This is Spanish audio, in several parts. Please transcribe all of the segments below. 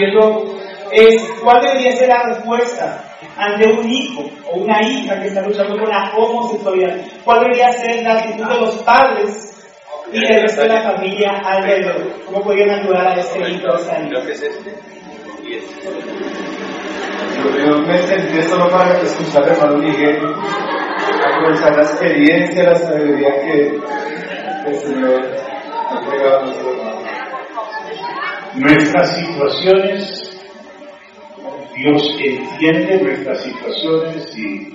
cielo es cuál debería ser la respuesta ante un hijo o una hija que está luchando con la homosexualidad. ¿Cuál debería ser la actitud de los padres y del resto de la familia alrededor? ¿Cómo podrían ayudar a este hijo a salir? Creo que es este. Y este. Yo me senté solo para escuchar al hermano Miguel, aprovechar la experiencia, la sabiduría que el Señor ha entregado a nuestro hermano. Nuestras situaciones, Dios entiende nuestras situaciones y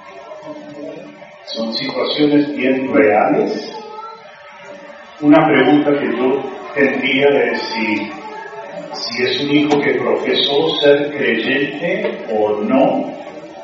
son situaciones bien reales. Una pregunta que yo tendría es si es un hijo que profesó ser creyente o no.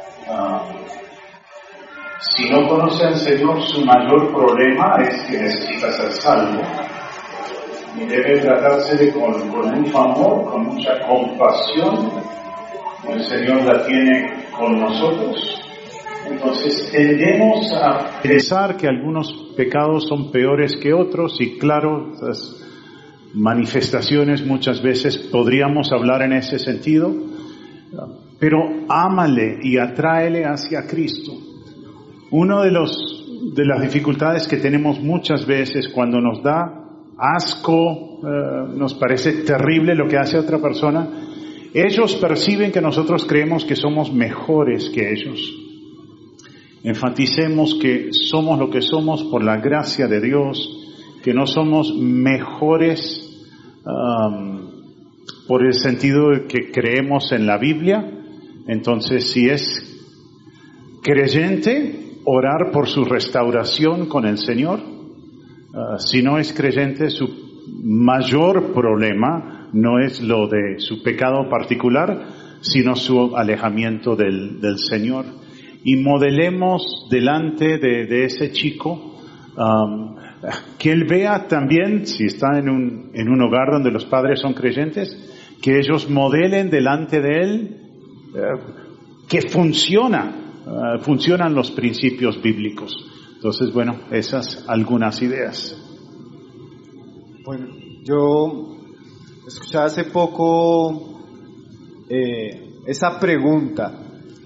Si no conoce al Señor, su mayor problema es que necesita ser salvo. Y debe tratarse con mucho amor, con mucha compasión. El Señor la tiene con nosotros. Entonces tendemos a pensar que algunos pecados son peores que otros y claro, las manifestaciones muchas veces podríamos hablar en ese sentido, pero ámale y atráele hacia Cristo. Una de las dificultades que tenemos muchas veces cuando nos da asco, nos parece terrible lo que hace otra persona, ellos perciben que nosotros creemos que somos mejores que ellos. Enfaticemos que somos lo que somos por la gracia de Dios, que no somos mejores por el sentido de que creemos en la Biblia. Entonces, si es creyente, orar por su restauración con el Señor. Si no es creyente, su mayor problema no es lo de su pecado particular, sino su alejamiento del Señor. Y modelemos delante de ese chico, que él vea también, si está en un hogar donde los padres son creyentes, que ellos modelen delante de él que funcionan los principios bíblicos. Entonces, bueno, esas algunas ideas. Bueno, yo escuché hace poco esa pregunta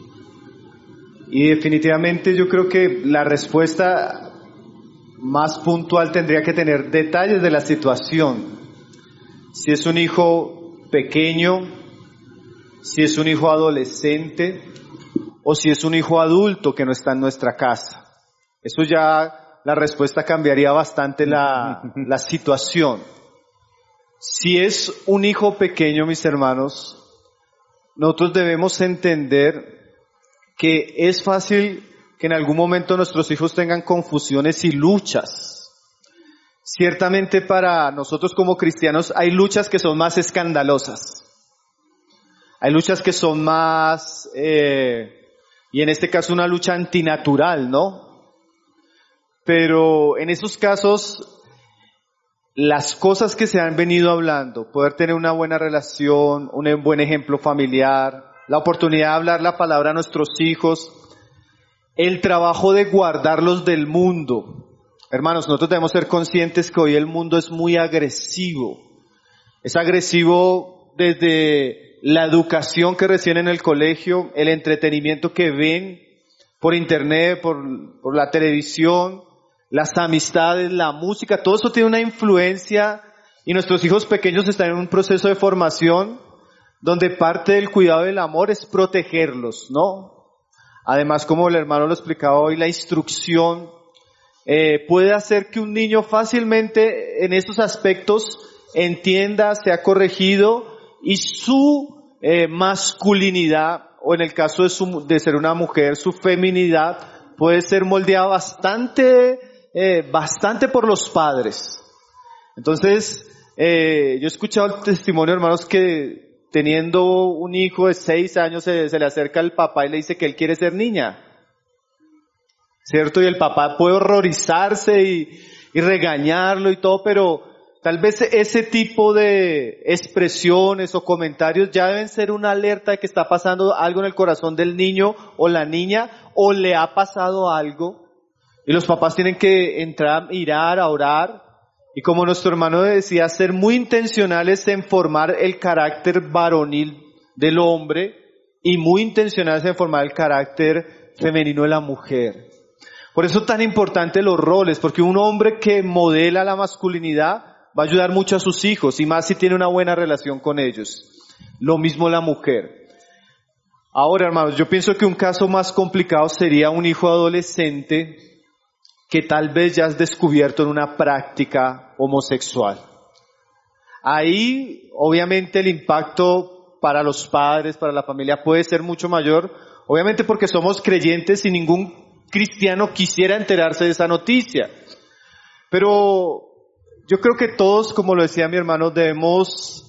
y definitivamente yo creo que la respuesta más puntual tendría que tener detalles de la situación. Si es un hijo pequeño, si es un hijo adolescente o si es un hijo adulto que no está en nuestra casa. Eso ya, la respuesta cambiaría bastante la situación. Si es un hijo pequeño, mis hermanos, nosotros debemos entender que es fácil que en algún momento nuestros hijos tengan confusiones y luchas. Ciertamente para nosotros como cristianos hay luchas que son más escandalosas. Hay luchas que son más, y en este caso una lucha antinatural, ¿no? Pero en esos casos, las cosas que se han venido hablando, poder tener una buena relación, un buen ejemplo familiar, la oportunidad de hablar la palabra a nuestros hijos, el trabajo de guardarlos del mundo. Hermanos, nosotros debemos ser conscientes que hoy el mundo es muy agresivo. Es agresivo desde la educación que reciben en el colegio, el entretenimiento que ven por internet, por la televisión, las amistades, la música, todo eso tiene una influencia y nuestros hijos pequeños están en un proceso de formación donde parte del cuidado del amor es protegerlos, ¿no? Además, como el hermano lo explicaba hoy, la instrucción puede hacer que un niño fácilmente en estos aspectos entienda, sea corregido y su masculinidad, o en el caso de ser una mujer, su feminidad puede ser moldeada bastante por los padres. Entonces, yo he escuchado el testimonio, hermanos, que teniendo un hijo de 6 años se le acerca al papá y le dice que él quiere ser niña, ¿cierto? Y el papá puede horrorizarse y regañarlo y todo, pero tal vez ese tipo de expresiones o comentarios ya deben ser una alerta de que está pasando algo en el corazón del niño o la niña, o le ha pasado algo, y los papás tienen que entrar a mirar, a orar Y como nuestro hermano decía, ser muy intencionales en formar el carácter varonil del hombre y muy intencionales en formar el carácter femenino de la mujer. Por eso es tan importante los roles, porque un hombre que modela la masculinidad va a ayudar mucho a sus hijos, y más si tiene una buena relación con ellos. Lo mismo la mujer. Ahora, hermanos, yo pienso que un caso más complicado sería un hijo adolescente que tal vez ya has descubierto en una práctica homosexual. Ahí, obviamente, el impacto para los padres, para la familia, puede ser mucho mayor, obviamente porque somos creyentes y ningún cristiano quisiera enterarse de esa noticia. Pero yo creo que todos, como lo decía mi hermano, debemos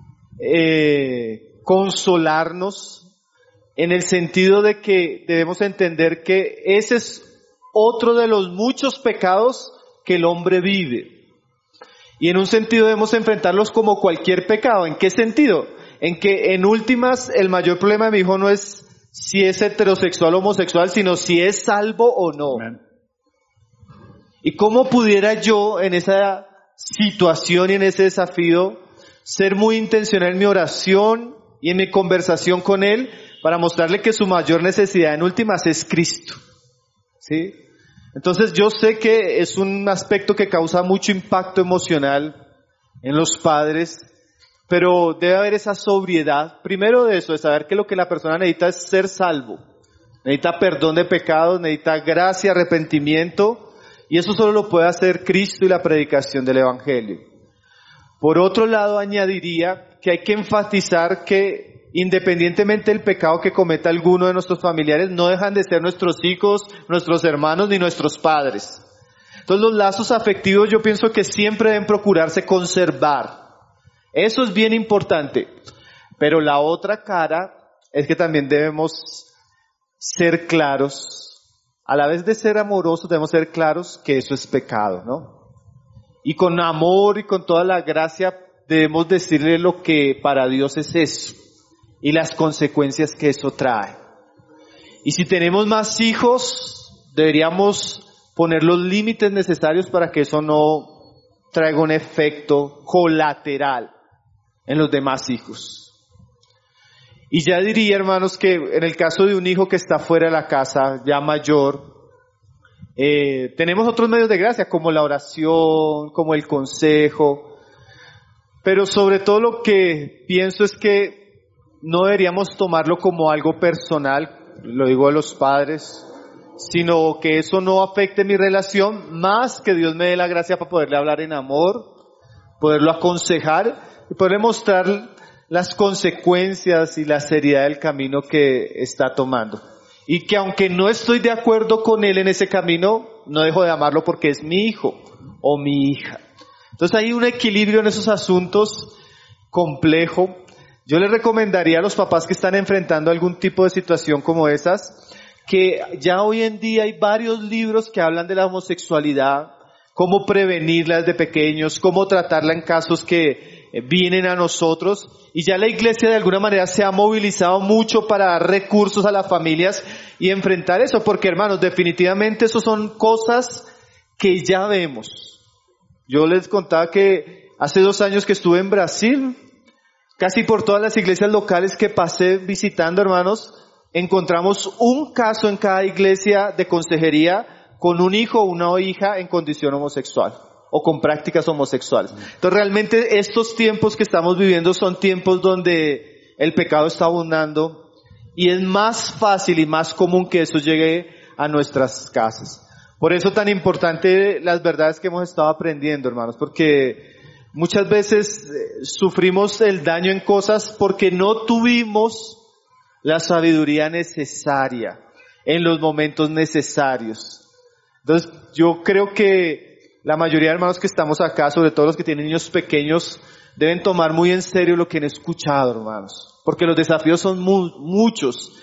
consolarnos en el sentido de que debemos entender que ese es otro de los muchos pecados que el hombre vive. Y en un sentido debemos enfrentarlos como cualquier pecado. ¿En qué sentido? En que en últimas el mayor problema de mi hijo no es si es heterosexual o homosexual, sino si es salvo o no. Amen. ¿Y cómo pudiera yo en esa situación y en ese desafío ser muy intencional en mi oración y en mi conversación con él para mostrarle que su mayor necesidad en últimas es Cristo? ¿Sí? Entonces yo sé que es un aspecto que causa mucho impacto emocional en los padres, pero debe haber esa sobriedad, primero de eso, de saber que lo que la persona necesita es ser salvo, necesita perdón de pecados, necesita gracia, arrepentimiento, y eso solo lo puede hacer Cristo y la predicación del Evangelio. Por otro lado, añadiría que hay que enfatizar que independientemente del pecado que cometa alguno de nuestros familiares, no dejan de ser nuestros hijos, nuestros hermanos ni nuestros padres. Entonces los lazos afectivos yo pienso que siempre deben procurarse conservar. Eso es bien importante. Pero la otra cara es que también debemos ser claros. A la vez de ser amorosos debemos ser claros que eso es pecado, ¿no? Y con amor y con toda la gracia debemos decirle lo que para Dios es eso y las consecuencias que eso trae. Y si tenemos más hijos, deberíamos poner los límites necesarios para que eso no traiga un efecto colateral en los demás hijos. Y ya diría, hermanos, que en el caso de un hijo que está fuera de la casa, ya mayor, tenemos otros medios de gracia, como la oración, como el consejo, pero sobre todo lo que pienso es que no deberíamos tomarlo como algo personal, lo digo a los padres, sino que eso no afecte mi relación, más que Dios me dé la gracia para poderle hablar en amor, poderlo aconsejar y poderle mostrar las consecuencias y la seriedad del camino que está tomando. Y que aunque no estoy de acuerdo con él en ese camino, no dejo de amarlo porque es mi hijo o mi hija. Entonces hay un equilibrio en esos asuntos complejo. Yo les recomendaría a los papás que están enfrentando algún tipo de situación como esas, que ya hoy en día hay varios libros que hablan de la homosexualidad, cómo prevenirla desde pequeños, cómo tratarla en casos que vienen a nosotros, y ya la iglesia de alguna manera se ha movilizado mucho para dar recursos a las familias y enfrentar eso, porque hermanos, definitivamente eso son cosas que ya vemos. Yo les contaba que hace 2 años que estuve en Brasil, casi por todas las iglesias locales que pasé visitando, hermanos, encontramos un caso en cada iglesia de consejería con un hijo o una hija en condición homosexual o con prácticas homosexuales. Entonces realmente estos tiempos que estamos viviendo son tiempos donde el pecado está abundando y es más fácil y más común que eso llegue a nuestras casas. Por eso tan importante las verdades que hemos estado aprendiendo, hermanos, porque muchas veces sufrimos el daño en cosas porque no tuvimos la sabiduría necesaria en los momentos necesarios. Entonces yo creo que la mayoría de hermanos que estamos acá, sobre todo los que tienen niños pequeños, deben tomar muy en serio lo que han escuchado, hermanos, porque los desafíos son muchos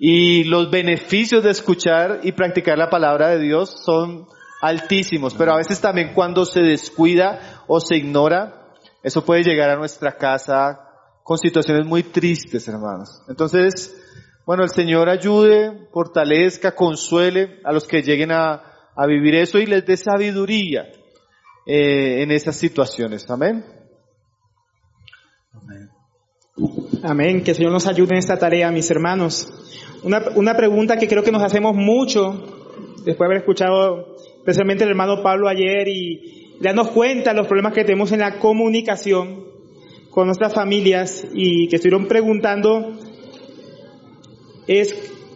y los beneficios de escuchar y practicar la palabra de Dios son altísimos, pero a veces también cuando se descuida o se ignora, eso puede llegar a nuestra casa con situaciones muy tristes, hermanos. Entonces, bueno, el Señor ayude, fortalezca, consuele a los que lleguen a vivir eso y les dé sabiduría en esas situaciones. Amén. Amén. Amén. Que el Señor nos ayude en esta tarea, mis hermanos. Una pregunta que creo que nos hacemos mucho, después de haber escuchado especialmente el hermano Pablo ayer y darnos cuenta de los problemas que tenemos en la comunicación con nuestras familias, y que estuvieron preguntando es: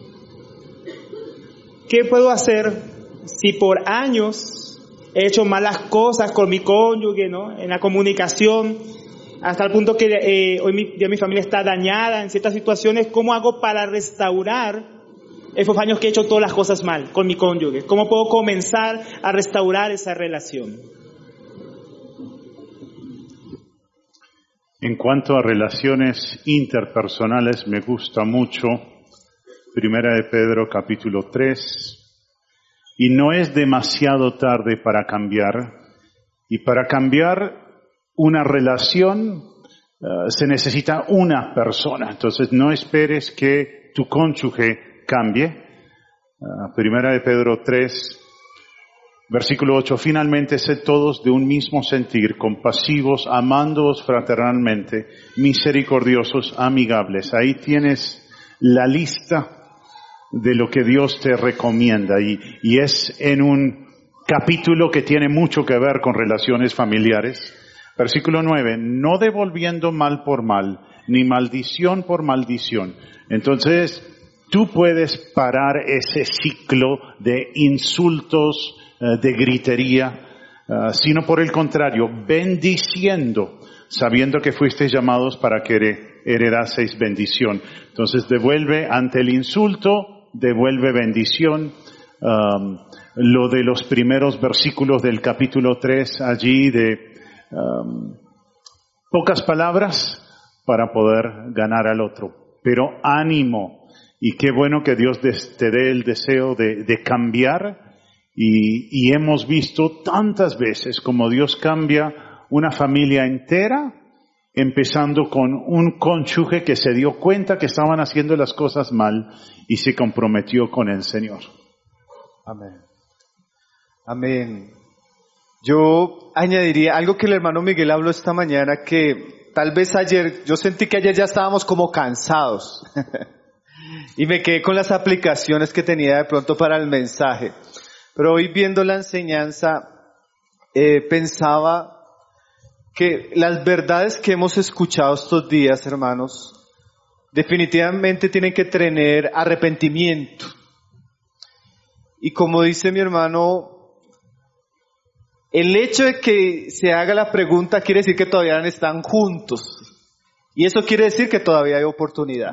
¿qué puedo hacer si por años he hecho malas cosas con mi cónyuge, ¿no?, en la comunicación, hasta el punto que hoy ya mi familia está dañada en ciertas situaciones? ¿Cómo hago para restaurar esos años que he hecho todas las cosas mal con mi cónyuge? ¿Cómo puedo comenzar a restaurar esa relación? En cuanto a relaciones interpersonales, me gusta mucho Primera de Pedro capítulo 3, y no es demasiado tarde para cambiar, y para cambiar una relación se necesita una persona. Entonces no esperes que tu cónyuge cambie. Primera de Pedro 3, versículo 8, finalmente sed todos de un mismo sentir, compasivos, amándoos fraternalmente, misericordiosos, amigables. Ahí tienes la lista de lo que Dios te recomienda, y es en un capítulo que tiene mucho que ver con relaciones familiares. Versículo 9, no devolviendo mal por mal, ni maldición por maldición. Entonces, tú puedes parar ese ciclo de insultos, de gritería, sino por el contrario, bendiciendo, sabiendo que fuisteis llamados para que heredaseis bendición. Entonces, devuelve ante el insulto, devuelve bendición. Lo de los primeros versículos del capítulo 3 allí de pocas palabras para poder ganar al otro. Pero ánimo, y qué bueno que Dios te dé el deseo de cambiar, y hemos visto tantas veces como Dios cambia una familia entera, empezando con un cónyuge que se dio cuenta que estaban haciendo las cosas mal y se comprometió con el Señor. Amén. Amén. Yo añadiría algo que el hermano Miguel habló esta mañana, que tal vez ayer, yo sentí que ayer ya estábamos como cansados y me quedé con las aplicaciones que tenía de pronto para el mensaje. Pero hoy viendo la enseñanza, pensaba que las verdades que hemos escuchado estos días, hermanos, definitivamente tienen que tener arrepentimiento. Y como dice mi hermano, el hecho de que se haga la pregunta quiere decir que todavía no están juntos. Y eso quiere decir que todavía hay oportunidad.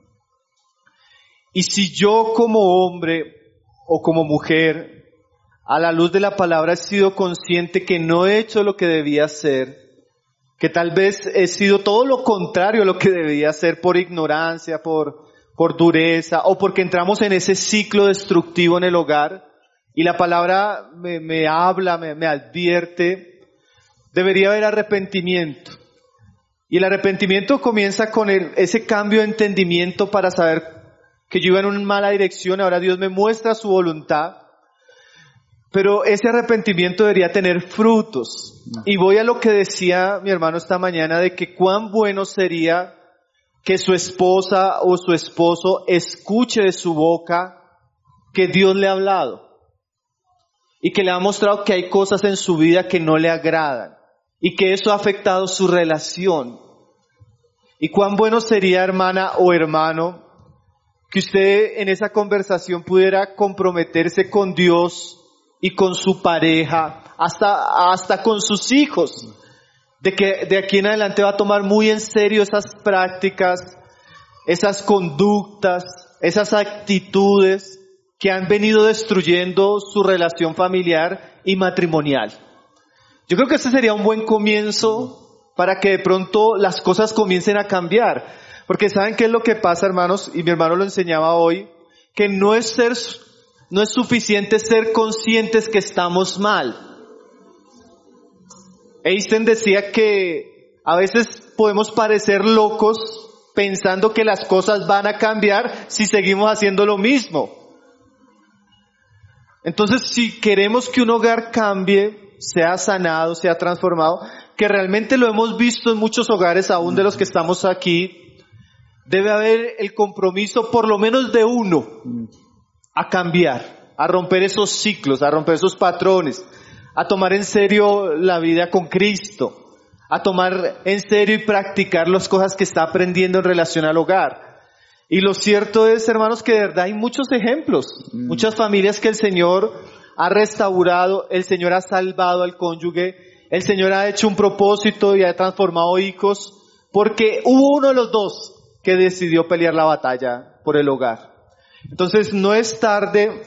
Y si yo como hombre o como mujer, a la luz de la palabra he sido consciente que no he hecho lo que debía hacer, que tal vez he sido todo lo contrario a lo que debía hacer por ignorancia, por dureza, o porque entramos en ese ciclo destructivo en el hogar, y la palabra me habla, me advierte, debería haber arrepentimiento. Y el arrepentimiento comienza con ese cambio de entendimiento para saber que yo iba en una mala dirección, ahora Dios me muestra su voluntad. Pero ese arrepentimiento debería tener frutos. Y voy a lo que decía mi hermano esta mañana, de que cuán bueno sería que su esposa o su esposo escuche de su boca que Dios le ha hablado y que le ha mostrado que hay cosas en su vida que no le agradan y que eso ha afectado su relación. Y cuán bueno sería, hermana o hermano, que usted en esa conversación pudiera comprometerse con Dios y con su pareja, hasta con sus hijos, de que de aquí en adelante va a tomar muy en serio esas prácticas, esas conductas, esas actitudes que han venido destruyendo su relación familiar y matrimonial. Yo creo que ese sería un buen comienzo para que de pronto las cosas comiencen a cambiar. Porque ¿saben qué es lo que pasa, hermanos? Y mi hermano lo enseñaba hoy, que no es suficiente ser conscientes que estamos mal. Einstein decía que a veces podemos parecer locos pensando que las cosas van a cambiar si seguimos haciendo lo mismo. Entonces, si queremos que un hogar cambie, sea sanado, sea transformado, que realmente lo hemos visto en muchos hogares, aún de los que estamos aquí, debe haber el compromiso por lo menos de uno a cambiar, a romper esos ciclos, a romper esos patrones, a tomar en serio la vida con Cristo, a tomar en serio y practicar las cosas que está aprendiendo en relación al hogar. Y lo cierto es, hermanos, que de verdad hay muchos ejemplos, muchas familias que el Señor ha restaurado, el Señor ha salvado al cónyuge, el Señor ha hecho un propósito y ha transformado hijos, porque hubo uno de los dos que decidió pelear la batalla por el hogar. Entonces no es tarde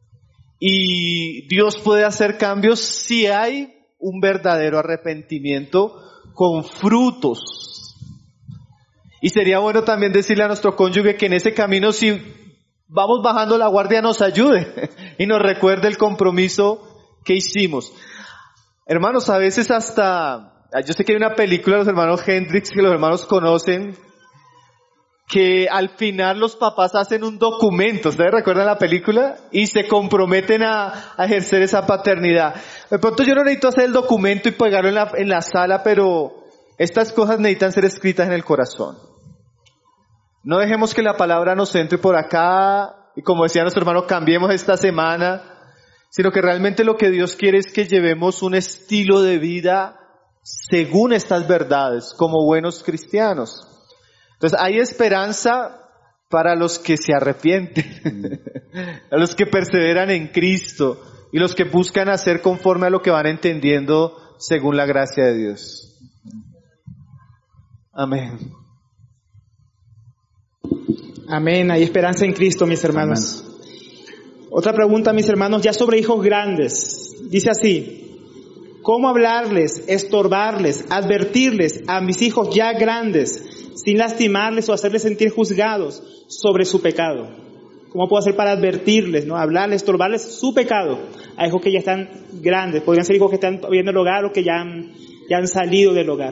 y Dios puede hacer cambios si hay un verdadero arrepentimiento con frutos. Y sería bueno también decirle a nuestro cónyuge que en ese camino, si vamos bajando la guardia, nos ayude y nos recuerde el compromiso que hicimos. Hermanos, a veces hasta, yo sé que hay una película de los hermanos Hendrix que los hermanos conocen, que al final los papás hacen un documento, ¿ustedes recuerdan la película? Y se comprometen a ejercer esa paternidad. De pronto yo no necesito hacer el documento y pegarlo en la sala, pero estas cosas necesitan ser escritas en el corazón. No dejemos que la palabra nos entre por acá, y como decía nuestro hermano, cambiemos esta semana, sino que realmente lo que Dios quiere es que llevemos un estilo de vida según estas verdades, como buenos cristianos. Entonces hay esperanza para los que se arrepienten, a los que perseveran en Cristo y los que buscan hacer conforme a lo que van entendiendo según la gracia de Dios. Amén. Amén, hay esperanza en Cristo, mis hermanos. Amén. Otra pregunta, mis hermanos, ya sobre hijos grandes. Dice así: ¿cómo hablarles, estorbarles, advertirles a mis hijos ya grandes, sin lastimarles o hacerles sentir juzgados sobre su pecado? ¿Cómo puedo hacer para advertirles, no? Hablarles, estorbarles su pecado a hijos que ya están grandes? Podrían ser hijos que están viendo el hogar o que ya han salido del hogar.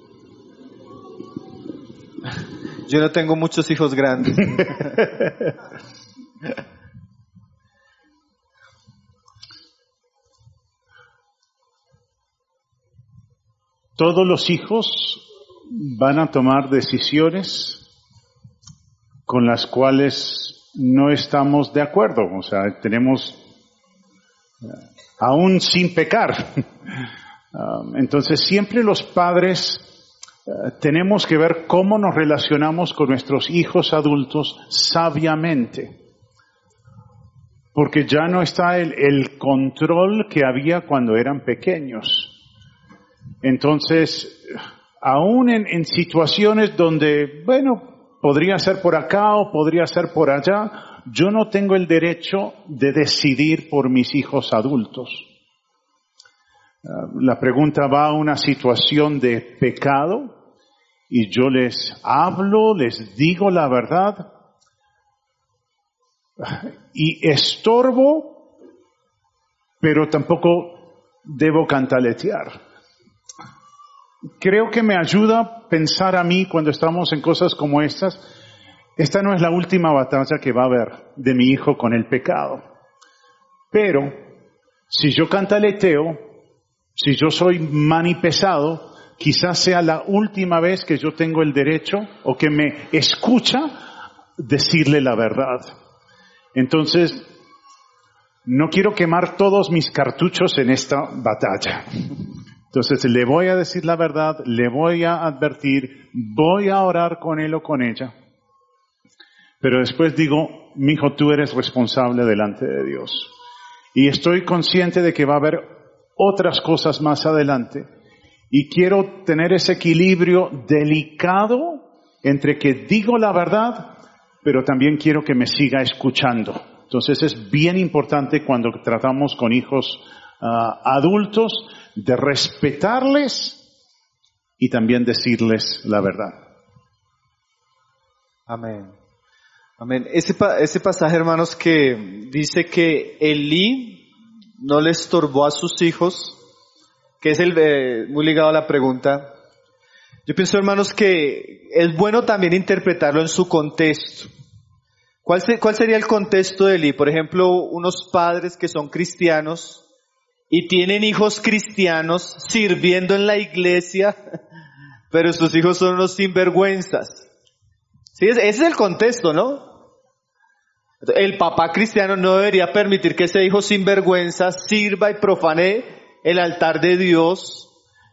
Yo no tengo muchos hijos grandes. Todos los hijos van a tomar decisiones con las cuales no estamos de acuerdo. O sea, tenemos, aún sin pecar. Entonces siempre los padres tenemos que ver cómo nos relacionamos con nuestros hijos adultos sabiamente. Porque ya no está el control que había cuando eran pequeños. Entonces, aún en situaciones donde, bueno, podría ser por acá o podría ser por allá, yo no tengo el derecho de decidir por mis hijos adultos. La pregunta va a una situación de pecado y yo les hablo, les digo la verdad y estorbo, pero tampoco debo cantaletear. Creo que me ayuda a pensar a mí cuando estamos en cosas como estas. Esta no es la última batalla que va a haber de mi hijo con el pecado. Pero si yo cantaleteo, si yo soy manipesado, quizás sea la última vez que yo tengo el derecho o que me escucha decirle la verdad. Entonces, no quiero quemar todos mis cartuchos en esta batalla. Entonces, le voy a decir la verdad, le voy a advertir, voy a orar con él o con ella. Pero después digo, mijo, tú eres responsable delante de Dios. Y estoy consciente de que va a haber otras cosas más adelante. Y quiero tener ese equilibrio delicado entre que digo la verdad, pero también quiero que me siga escuchando. Entonces es bien importante cuando tratamos con hijos adultos de respetarles y también decirles la verdad. Amén. Amén. Ese pasaje, hermanos, que dice que Elí no le estorbó a sus hijos, que es muy ligado a la pregunta. Yo pienso, hermanos, que es bueno también interpretarlo en su contexto. ¿Cuál sería el contexto de Elí? Por ejemplo, unos padres que son cristianos y tienen hijos cristianos sirviendo en la iglesia, pero sus hijos son unos sinvergüenzas. ¿Sí? Ese es el contexto, ¿no? El papá cristiano no debería permitir que ese hijo sinvergüenza sirva y profane el altar de Dios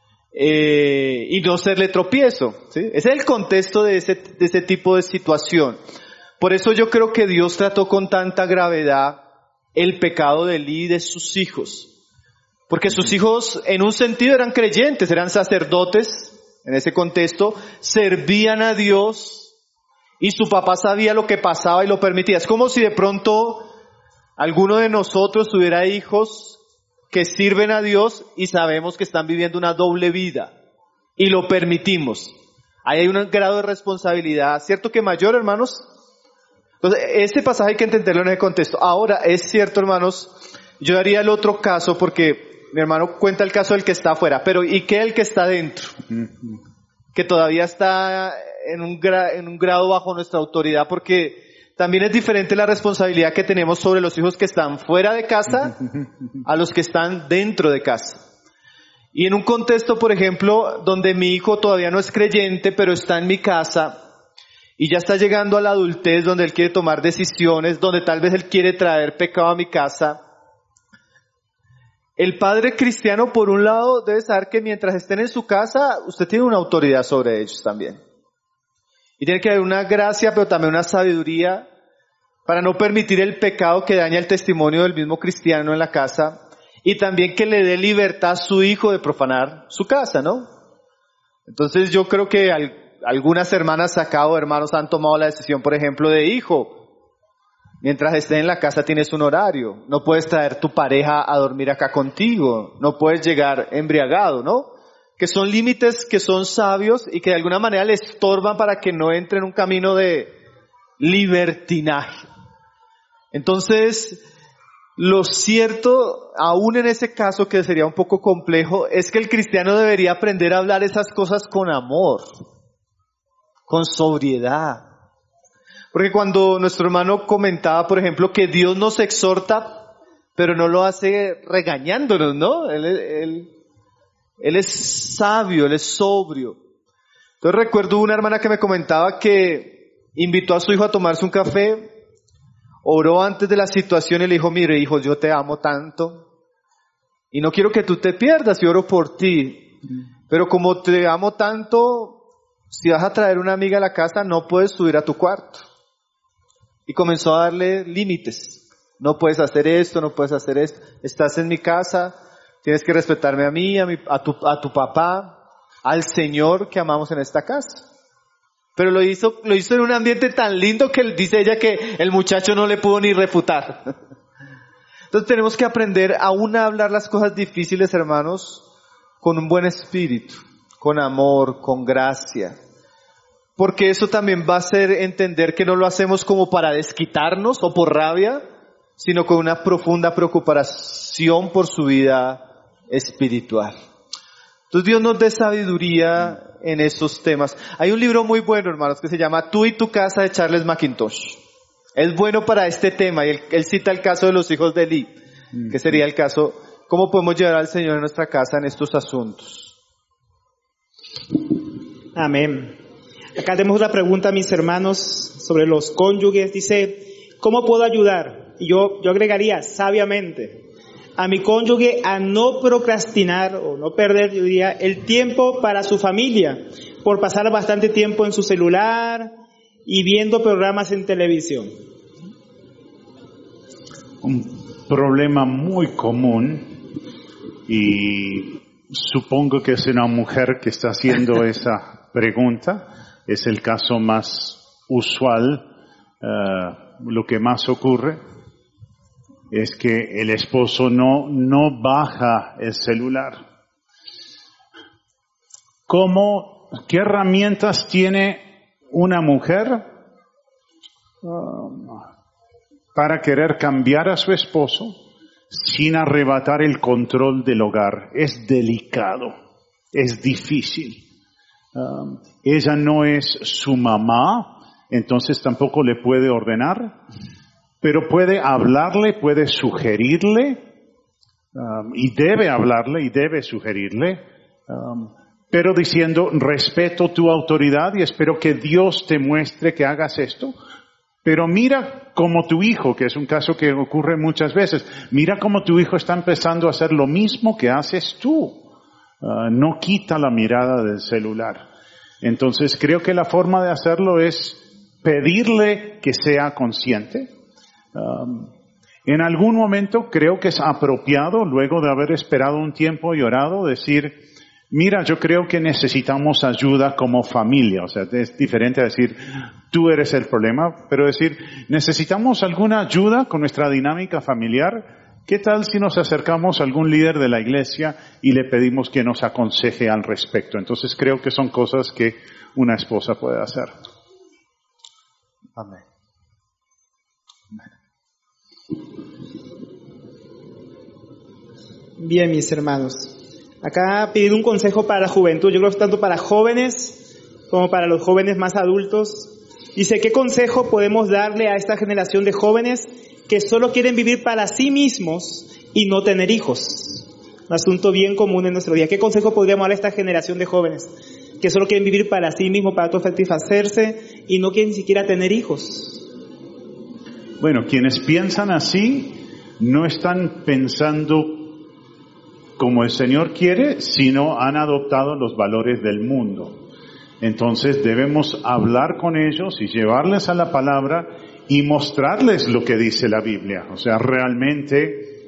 y no serle tropiezo. ¿Sí? Ese es el contexto de ese tipo de situación. Por eso yo creo que Dios trató con tanta gravedad el pecado de Elí y de sus hijos. Porque sus hijos en un sentido eran creyentes, eran sacerdotes en ese contexto, servían a Dios. Y su papá sabía lo que pasaba y lo permitía. Es como si de pronto alguno de nosotros tuviera hijos que sirven a Dios y sabemos que están viviendo una doble vida. Y lo permitimos. Ahí hay un grado de responsabilidad, ¿cierto que mayor, hermanos? Entonces, este pasaje hay que entenderlo en ese contexto. Ahora, es cierto, hermanos, yo daría el otro caso porque mi hermano cuenta el caso del que está afuera. Pero ¿y qué el que está dentro? Que todavía está en un grado bajo nuestra autoridad, porque también es diferente la responsabilidad que tenemos sobre los hijos que están fuera de casa a los que están dentro de casa. Y en un contexto, por ejemplo, donde mi hijo todavía no es creyente, pero está en mi casa y ya está llegando a la adultez, donde él quiere tomar decisiones, donde tal vez él quiere traer pecado a mi casa. El padre cristiano, por un lado, debe saber que mientras estén en su casa, usted tiene una autoridad sobre ellos también. Y tiene que haber una gracia, pero también una sabiduría para no permitir el pecado que daña el testimonio del mismo cristiano en la casa y también que le dé libertad a su hijo de profanar su casa, ¿no? Entonces yo creo que algunas hermanas acá o hermanos han tomado la decisión, por ejemplo, de hijo, mientras estés en la casa tienes un horario, no puedes traer tu pareja a dormir acá contigo, no puedes llegar embriagado, ¿no? Que son límites que son sabios y que de alguna manera le estorban para que no entre en un camino de libertinaje. Entonces, lo cierto, aún en ese caso que sería un poco complejo, es que el cristiano debería aprender a hablar esas cosas con amor, con sobriedad. Porque cuando nuestro hermano comentaba, por ejemplo, que Dios nos exhorta, pero no lo hace regañándonos, ¿no? Él es sabio, Él es sobrio. Entonces recuerdo una hermana que me comentaba que invitó a su hijo a tomarse un café, oró antes de la situación y le dijo, mire hijo, yo te amo tanto y no quiero que tú te pierdas y oro por ti, pero como te amo tanto, si vas a traer una amiga a la casa no puedes subir a tu cuarto. Y comenzó a darle límites. No puedes hacer esto, no puedes hacer esto. Estás en mi casa, tienes que respetarme a mí, a tu papá, al Señor que amamos en esta casa. Pero lo hizo en un ambiente tan lindo que dice ella que el muchacho no le pudo ni refutar. Entonces tenemos que aprender aún a hablar las cosas difíciles, hermanos, con un buen espíritu, con amor, con gracia. Porque eso también va a hacer entender que no lo hacemos como para desquitarnos o por rabia, sino con una profunda preocupación por su vida espiritual. Entonces Dios nos dé sabiduría en esos temas. Hay un libro muy bueno, hermanos, que se llama Tú y tu casa, de Charles McIntosh. Es bueno para este tema y él cita el caso de los hijos de Elí, que sería el caso, cómo podemos llevar al Señor en nuestra casa en estos asuntos. Amén. Acá tenemos una pregunta, mis hermanos, sobre los cónyuges. Dice, ¿cómo puedo ayudar? Y yo agregaría, sabiamente, a mi cónyuge a no procrastinar o no perder, yo diría, el tiempo para su familia, por pasar bastante tiempo en su celular y viendo programas en televisión? Un problema muy común, y supongo que es una mujer que está haciendo esa pregunta. Es el caso más usual, lo que más ocurre es que el esposo no baja el celular. ¿Qué herramientas tiene una mujer para querer cambiar a su esposo sin arrebatar el control del hogar? Es delicado, es difícil. Ella no es su mamá, entonces tampoco le puede ordenar, pero puede hablarle, puede sugerirle, y debe hablarle y debe sugerirle, pero diciendo, respeto tu autoridad y espero que Dios te muestre que hagas esto. Pero mira como tu hijo, que es un caso que ocurre muchas veces, mira como tu hijo está empezando a hacer lo mismo que haces tú. No quita la mirada del celular. Entonces creo que la forma de hacerlo es pedirle que sea consciente. En algún momento creo que es apropiado, luego de haber esperado un tiempo y orado, decir, mira, yo creo que necesitamos ayuda como familia. O sea, es diferente a decir, tú eres el problema, pero decir, necesitamos alguna ayuda con nuestra dinámica familiar. ¿Qué tal si nos acercamos a algún líder de la iglesia y le pedimos que nos aconseje al respecto? Entonces creo que son cosas que una esposa puede hacer. Amén. Bien, mis hermanos. Acá pido un consejo para la juventud. Yo creo que tanto para jóvenes como para los jóvenes más adultos. Dice, ¿qué consejo podemos darle a esta generación de jóvenes que solo quieren vivir para sí mismos y no tener hijos? Un asunto bien común en nuestro día. ¿Qué consejo podríamos darle a esta generación de jóvenes que solo quieren vivir para sí mismos, para autosatisfacerse y no quieren ni siquiera tener hijos? Bueno, quienes piensan así no están pensando como el Señor quiere, sino han adoptado los valores del mundo. Entonces debemos hablar con ellos y llevarles a la palabra y mostrarles lo que dice la Biblia. O sea, realmente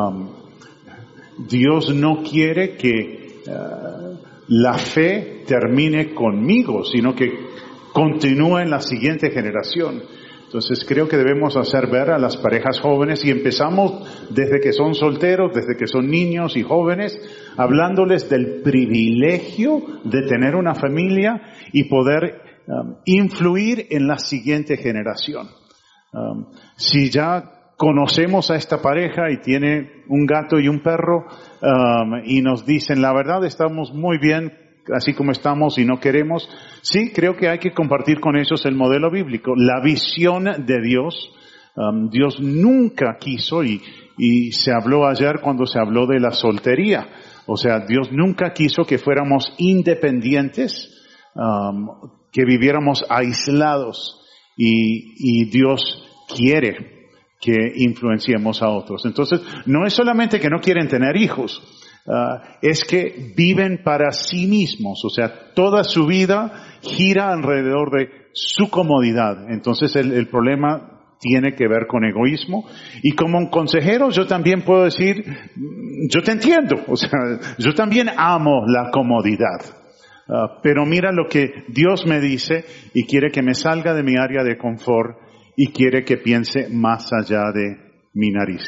Dios no quiere que la fe termine conmigo, sino que continúe en la siguiente generación. Entonces creo que debemos hacer ver a las parejas jóvenes, y empezamos desde que son solteros, desde que son niños y jóvenes, hablándoles del privilegio de tener una familia y poder influir en la siguiente generación. Si ya conocemos a esta pareja y tiene un gato y un perro, y nos dicen, la verdad estamos muy bien así como estamos y no queremos, sí, creo que hay que compartir con ellos el modelo bíblico, la visión de Dios. Dios nunca quiso, y se habló ayer cuando se habló de la soltería, o sea, Dios nunca quiso que fuéramos independientes, que viviéramos aislados, y Dios quiere que influenciemos a otros. Entonces, no es solamente que no quieren tener hijos, es que viven para sí mismos, o sea, toda su vida gira alrededor de su comodidad. Entonces el problema tiene que ver con egoísmo, y como un consejero yo también puedo decir, yo te entiendo, o sea, yo también amo la comodidad, pero mira lo que Dios me dice y quiere que me salga de mi área de confort y quiere que piense más allá de mi nariz.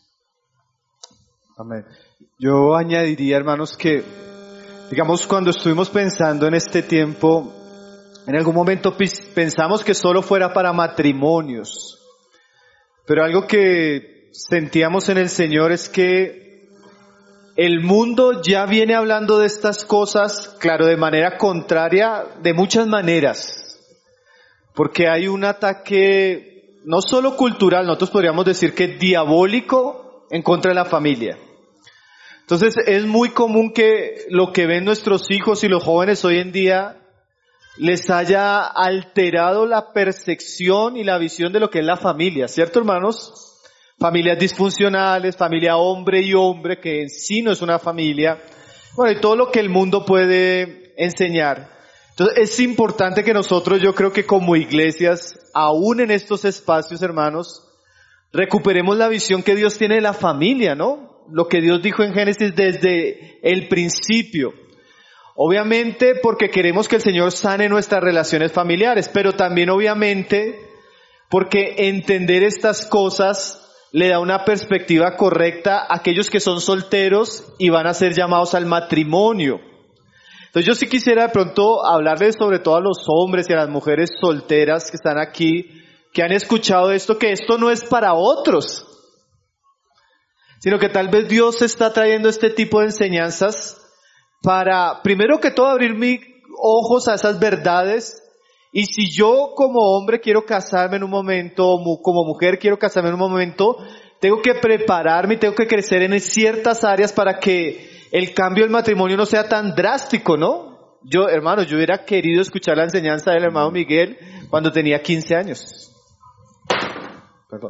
Amén. Yo añadiría, hermanos, que, digamos, cuando estuvimos pensando en este tiempo, en algún momento pensamos que solo fuera para matrimonios, pero algo que sentíamos en el Señor es que el mundo ya viene hablando de estas cosas, claro, de manera contraria, de muchas maneras, porque hay un ataque no solo cultural, nosotros podríamos decir que diabólico en contra de la familia. Entonces es muy común que lo que ven nuestros hijos y los jóvenes hoy en día les haya alterado la percepción y la visión de lo que es la familia, ¿cierto, hermanos? Familias disfuncionales, familia hombre y hombre, que en sí no es una familia, bueno, y todo lo que el mundo puede enseñar. Entonces es importante que nosotros, yo creo que como iglesias, aún en estos espacios, hermanos, recuperemos la visión que Dios tiene de la familia, ¿no? Lo que Dios dijo en Génesis desde el principio. Obviamente porque queremos que el Señor sane nuestras relaciones familiares, pero también obviamente porque entender estas cosas le da una perspectiva correcta a aquellos que son solteros y van a ser llamados al matrimonio. Entonces yo sí quisiera de pronto hablarles sobre todo a los hombres y a las mujeres solteras que están aquí, que han escuchado esto, que esto no es para otros, sino que tal vez Dios está trayendo este tipo de enseñanzas para, primero que todo, abrir mis ojos a esas verdades. Y si yo como hombre quiero casarme en un momento, como mujer quiero casarme en un momento, tengo que prepararme y tengo que crecer en ciertas áreas para que el cambio del matrimonio no sea tan drástico, ¿no? Yo, hermano, yo hubiera querido escuchar la enseñanza del hermano Miguel cuando tenía 15 años. Perdón.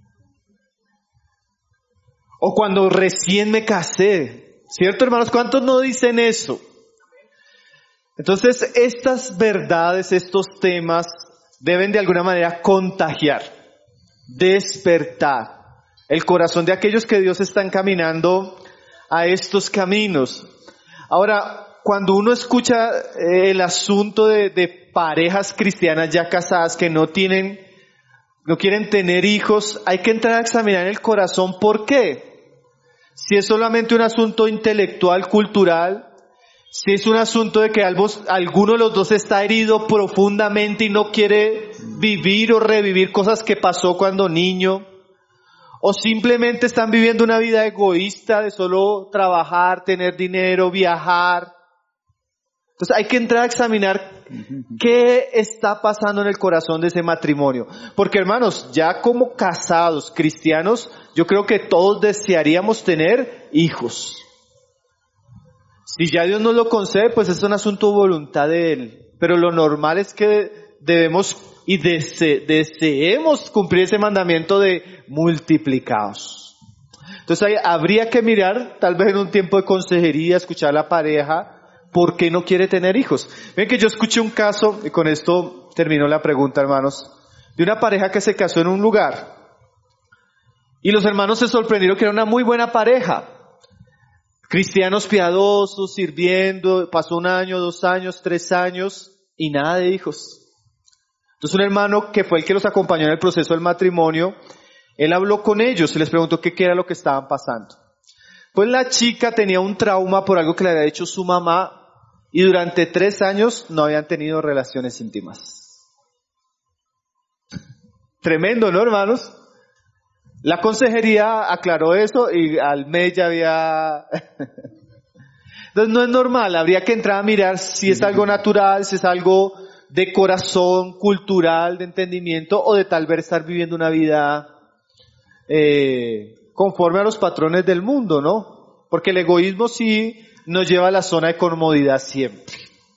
O cuando recién me casé. ¿Cierto, hermanos? ¿Cuántos no dicen eso? Entonces, estas verdades, estos temas, deben de alguna manera contagiar, despertar el corazón de aquellos que Dios está encaminando a estos caminos. Ahora, cuando uno escucha el asunto de parejas cristianas ya casadas que no quieren tener hijos, hay que entrar a examinar el corazón. ¿Por qué? Si es solamente un asunto intelectual, cultural, si es un asunto de que alguno de los dos está herido profundamente y no quiere vivir o revivir cosas que pasó cuando niño, o simplemente están viviendo una vida egoísta de solo trabajar, tener dinero, viajar. Entonces hay que entrar a examinar qué está pasando en el corazón de ese matrimonio. Porque hermanos, ya como casados cristianos, yo creo que todos desearíamos tener hijos. Si ya Dios nos lo concede, pues es un asunto de voluntad de Él. Pero lo normal es que debemos y deseemos cumplir ese mandamiento de multiplicados. Entonces habría que mirar, tal vez en un tiempo de consejería, escuchar a la pareja, ¿por qué no quiere tener hijos? Ven que yo escuché un caso, y con esto terminó la pregunta, hermanos, de una pareja que se casó en un lugar. Y los hermanos se sorprendieron que era una muy buena pareja. Cristianos piadosos, sirviendo, pasó 1 año, 2 años, 3 años, y nada de hijos. Entonces un hermano que fue el que los acompañó en el proceso del matrimonio, él habló con ellos y les preguntó qué era lo que estaban pasando. Pues la chica tenía un trauma por algo que le había hecho su mamá, y durante 3 años no habían tenido relaciones íntimas. Tremendo, ¿no, hermanos? La consejería aclaró eso y al mes ya había... Entonces no es normal, habría que entrar a mirar si es algo natural, si es algo de corazón, cultural, de entendimiento, o de tal vez estar viviendo una vida conforme a los patrones del mundo, ¿no? Porque el egoísmo sí nos lleva a la zona de comodidad siempre.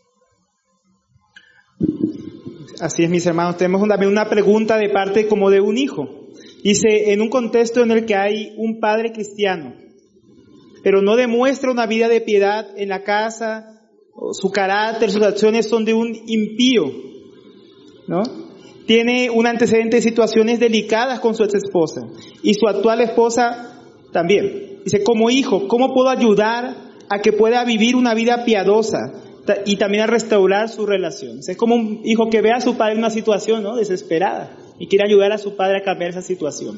Así es, mis hermanos. Tenemos también una pregunta de parte como de un hijo. Dice, en un contexto en el que hay un padre cristiano, pero no demuestra una vida de piedad en la casa, su carácter, sus acciones son de un impío, ¿no? Tiene un antecedente de situaciones delicadas con su ex esposa y su actual esposa también. Dice, como hijo, ¿cómo puedo ayudar a que pueda vivir una vida piadosa y también a restaurar su relación? Es como un hijo que ve a su padre en una situación, ¿no?, desesperada y quiere ayudar a su padre a cambiar esa situación.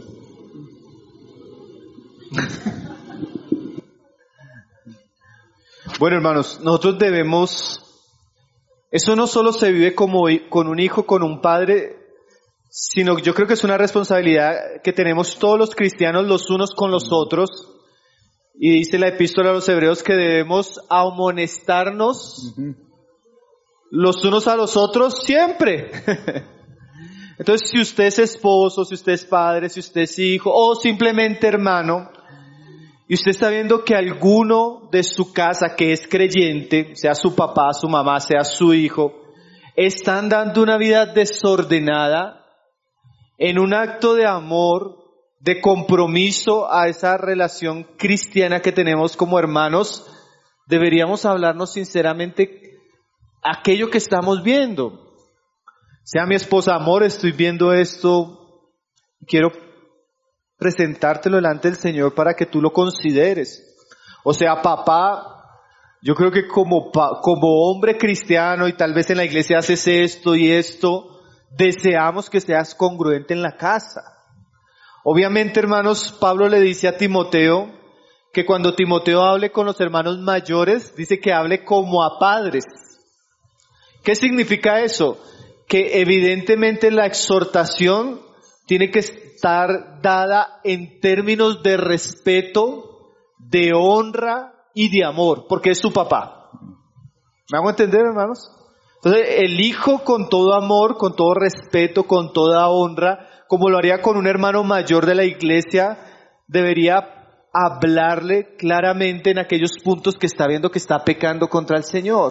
Bueno, hermanos, nosotros debemos, eso no solo se vive como con un hijo, con un padre, sino yo creo que es una responsabilidad que tenemos todos los cristianos los unos con los otros. Y dice la epístola a los hebreos que debemos amonestarnos los unos a los otros siempre. Entonces, si usted es esposo, si usted es padre, si usted es hijo, o simplemente hermano, y usted está viendo que alguno de su casa que es creyente, sea su papá, su mamá, sea su hijo, están dando una vida desordenada en un acto de amor, de compromiso a esa relación cristiana que tenemos como hermanos, deberíamos hablarnos sinceramente aquello que estamos viendo. Sea mi esposa, amor, estoy viendo esto, quiero presentártelo delante del Señor para que tú lo consideres. O sea, papá, yo creo que como hombre cristiano y tal vez en la iglesia haces esto y esto, deseamos que seas congruente en la casa. Obviamente, hermanos, Pablo le dice a Timoteo que cuando Timoteo hable con los hermanos mayores, dice que hable como a padres. ¿Qué significa eso? Que evidentemente la exhortación tiene que estar dada en términos de respeto, de honra y de amor, porque es su papá. ¿Me hago entender, hermanos? Entonces, el hijo con todo amor, con todo respeto, con toda honra, como lo haría con un hermano mayor de la iglesia, debería hablarle claramente en aquellos puntos que está viendo que está pecando contra el Señor.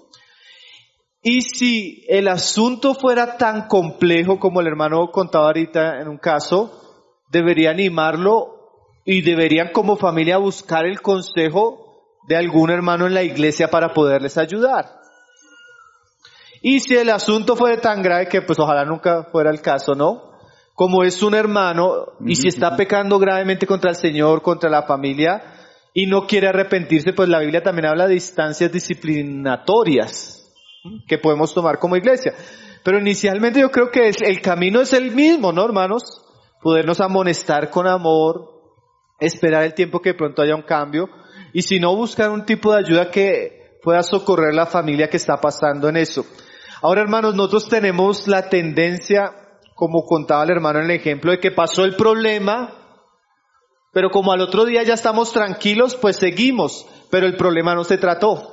Y si el asunto fuera tan complejo como el hermano contaba ahorita en un caso, debería animarlo y deberían como familia buscar el consejo de algún hermano en la iglesia para poderles ayudar. Y si el asunto fuera tan grave que pues ojalá nunca fuera el caso, ¿no? Como es un hermano y si está pecando gravemente contra el Señor, contra la familia y no quiere arrepentirse, pues la Biblia también habla de instancias disciplinatorias que podemos tomar como iglesia. Pero inicialmente yo creo que el camino es el mismo, ¿no, hermanos? Podernos amonestar con amor, esperar el tiempo que de pronto haya un cambio, y si no, buscar un tipo de ayuda que pueda socorrer la familia que está pasando en eso. Ahora, hermanos, nosotros tenemos la tendencia, como contaba el hermano en el ejemplo, de que pasó el problema, pero como al otro día ya estamos tranquilos, pues seguimos, pero el problema no se trató.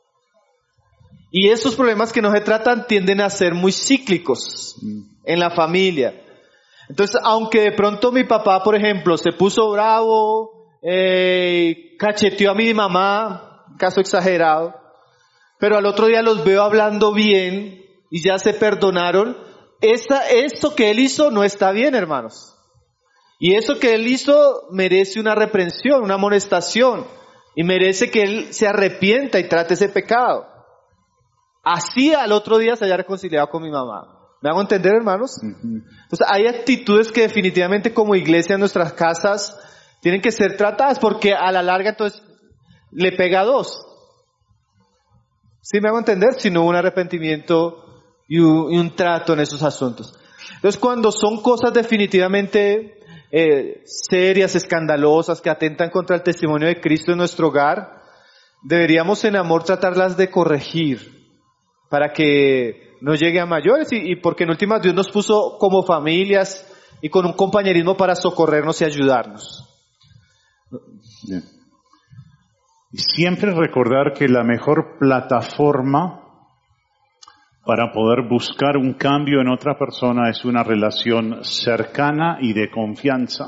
Y esos problemas que no se tratan tienden a ser muy cíclicos en la familia. Entonces, aunque de pronto mi papá, por ejemplo, se puso bravo, cacheteó a mi mamá, caso exagerado, pero al otro día los veo hablando bien y ya se perdonaron, esto que él hizo no está bien, hermanos. Y eso que él hizo merece una reprensión, una amonestación, y merece que él se arrepienta y trate ese pecado. Así al otro día se haya reconciliado con mi mamá. ¿Me hago entender, hermanos? Entonces hay actitudes que definitivamente como iglesia en nuestras casas tienen que ser tratadas porque a la larga entonces le pega a dos. ¿Sí me hago entender? Si no hubo un arrepentimiento y un trato en esos asuntos. Entonces cuando son cosas definitivamente serias, escandalosas, que atentan contra el testimonio de Cristo en nuestro hogar, deberíamos en amor tratarlas de corregir para que no llegue a mayores y porque en últimas Dios nos puso como familias y con un compañerismo para socorrernos y ayudarnos. Bien. Y siempre recordar que la mejor plataforma para poder buscar un cambio en otra persona es una relación cercana y de confianza.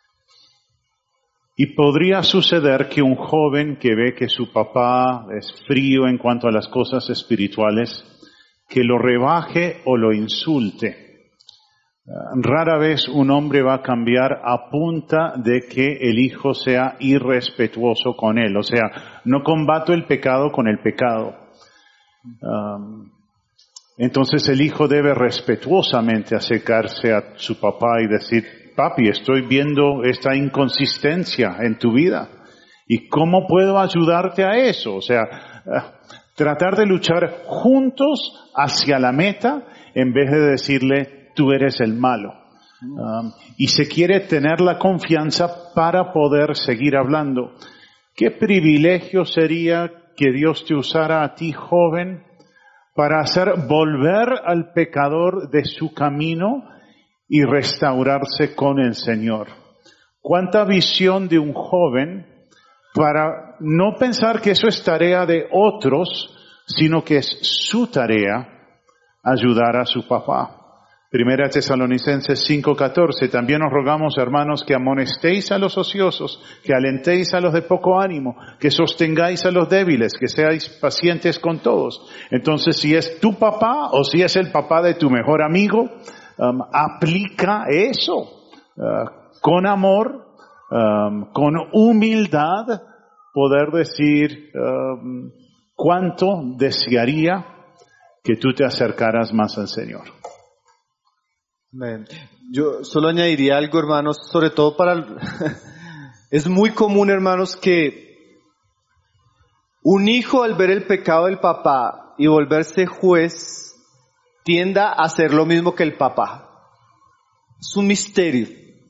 Y podría suceder que un joven que ve que su papá es frío en cuanto a las cosas espirituales, que lo rebaje o lo insulte. Rara vez un hombre va a cambiar a punta de que el hijo sea irrespetuoso con él. O sea, no combato el pecado con el pecado. Entonces el hijo debe respetuosamente acercarse a su papá y decir: papi, estoy viendo esta inconsistencia en tu vida. ¿Y cómo puedo ayudarte a eso? O sea, tratar de luchar juntos hacia la meta en vez de decirle, tú eres el malo. Y se quiere tener la confianza para poder seguir hablando. ¿Qué privilegio sería que Dios te usara a ti, joven, para hacer volver al pecador de su camino y restaurarse con el Señor? ¿Cuánta visión de un joven para no pensar que eso es tarea de otros, sino que es su tarea ayudar a su papá? Primera Tesalonicenses 5:14, también os rogamos, hermanos, que amonestéis a los ociosos, que alentéis a los de poco ánimo, que sostengáis a los débiles, que seáis pacientes con todos. Entonces, si es tu papá o si es el papá de tu mejor amigo, aplica eso con amor, con humildad, poder decir cuánto desearía que tú te acercaras más al Señor. Yo solo añadiría algo, hermanos, sobre todo es muy común, hermanos, que un hijo al ver el pecado del papá y volverse juez tienda a hacer lo mismo que el papá. Es un misterio.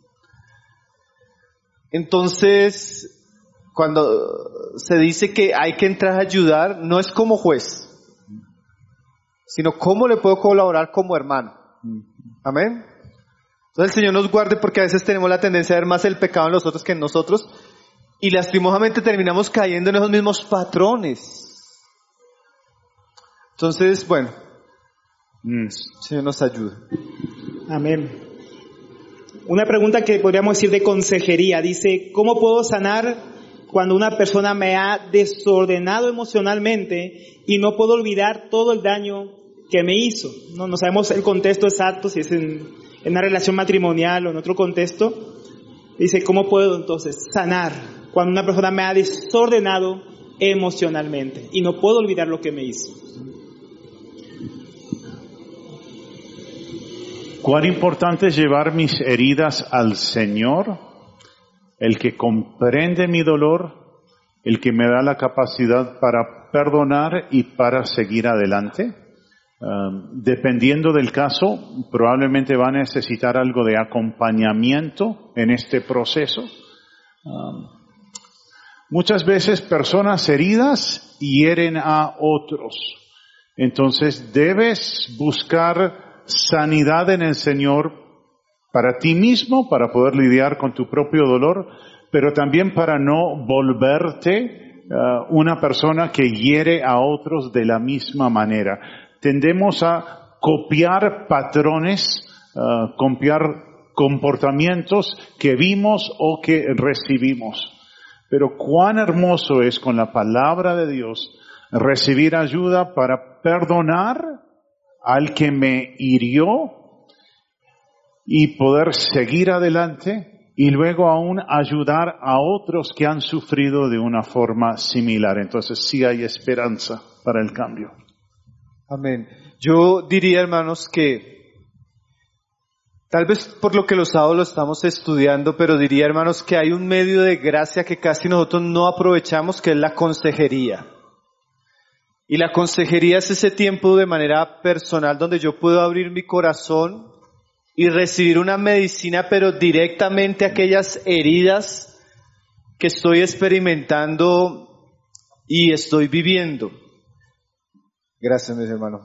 Entonces, cuando se dice que hay que entrar a ayudar, no es como juez, sino cómo le puedo colaborar como hermano. Amén. Entonces el Señor nos guarde, porque a veces tenemos la tendencia a ver más el pecado en los otros que en nosotros y lastimosamente terminamos cayendo en esos mismos patrones. Entonces, bueno, el Señor nos ayude. Amén. una pregunta que podríamos decir de consejería. Dice, ¿cómo puedo sanar cuando una persona me ha desordenado emocionalmente y no puedo olvidar todo el daño que me hizo? No sabemos el contexto exacto, si es en una relación matrimonial o en otro contexto. Dice, ¿cómo puedo entonces sanar cuando una persona me ha desordenado emocionalmente y no puedo olvidar lo que me hizo? Cuán importante es llevar mis heridas al Señor, el que comprende mi dolor, el que me da la capacidad para perdonar y para seguir adelante. Dependiendo del caso, probablemente va a necesitar algo de acompañamiento en este proceso. Muchas veces personas heridas hieren a otros. Entonces debes buscar sanidad en el Señor para ti mismo, para poder lidiar con tu propio dolor, pero también para no volverte una persona que hiere a otros de la misma manera. Tendemos a copiar patrones, copiar comportamientos que vimos o que recibimos. Pero cuán hermoso es con la palabra de Dios recibir ayuda para perdonar al que me hirió y poder seguir adelante y luego aún ayudar a otros que han sufrido de una forma similar. Entonces sí hay esperanza para el cambio. Amén. Yo diría, hermanos, que tal vez por lo que los sábados lo estamos estudiando, pero diría, hermanos, que hay un medio de gracia que casi nosotros no aprovechamos, que es la consejería. Y la consejería es ese tiempo de manera personal donde yo puedo abrir mi corazón y recibir una medicina, pero directamente a aquellas heridas que estoy experimentando y estoy viviendo. Gracias, mis hermanos.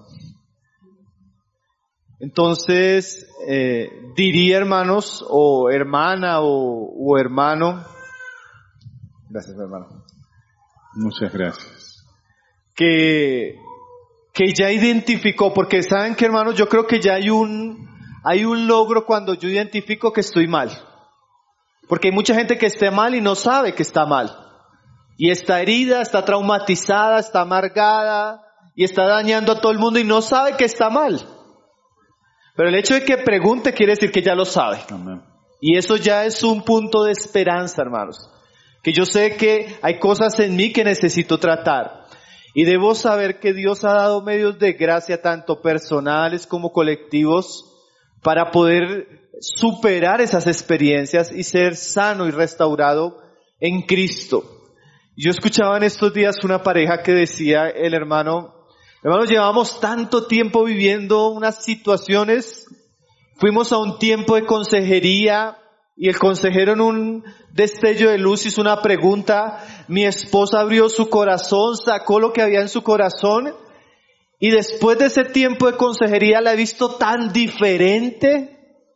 Entonces, diría, hermanos, o hermana, o hermano. Gracias, hermano. Muchas gracias. Que ya identificó, porque saben que, hermanos, yo creo que ya hay un logro cuando yo identifico que estoy mal. Porque hay mucha gente que está mal y no sabe que está mal. Y está herida, está traumatizada, está amargada y está dañando a todo el mundo y no sabe que está mal. Pero el hecho de que pregunte quiere decir que ya lo sabe. Amén. Y eso ya es un punto de esperanza, hermanos. Que yo sé que hay cosas en mí que necesito tratar. Y debo saber que Dios ha dado medios de gracia, tanto personales como colectivos, para poder superar esas experiencias y ser sano y restaurado en Cristo. Yo escuchaba en estos días una pareja que decía, el hermano, llevamos tanto tiempo viviendo unas situaciones, fuimos a un tiempo de consejería y el consejero en un destello de luz hizo una pregunta, mi esposa abrió su corazón, sacó lo que había en su corazón y después de ese tiempo de consejería la he visto tan diferente.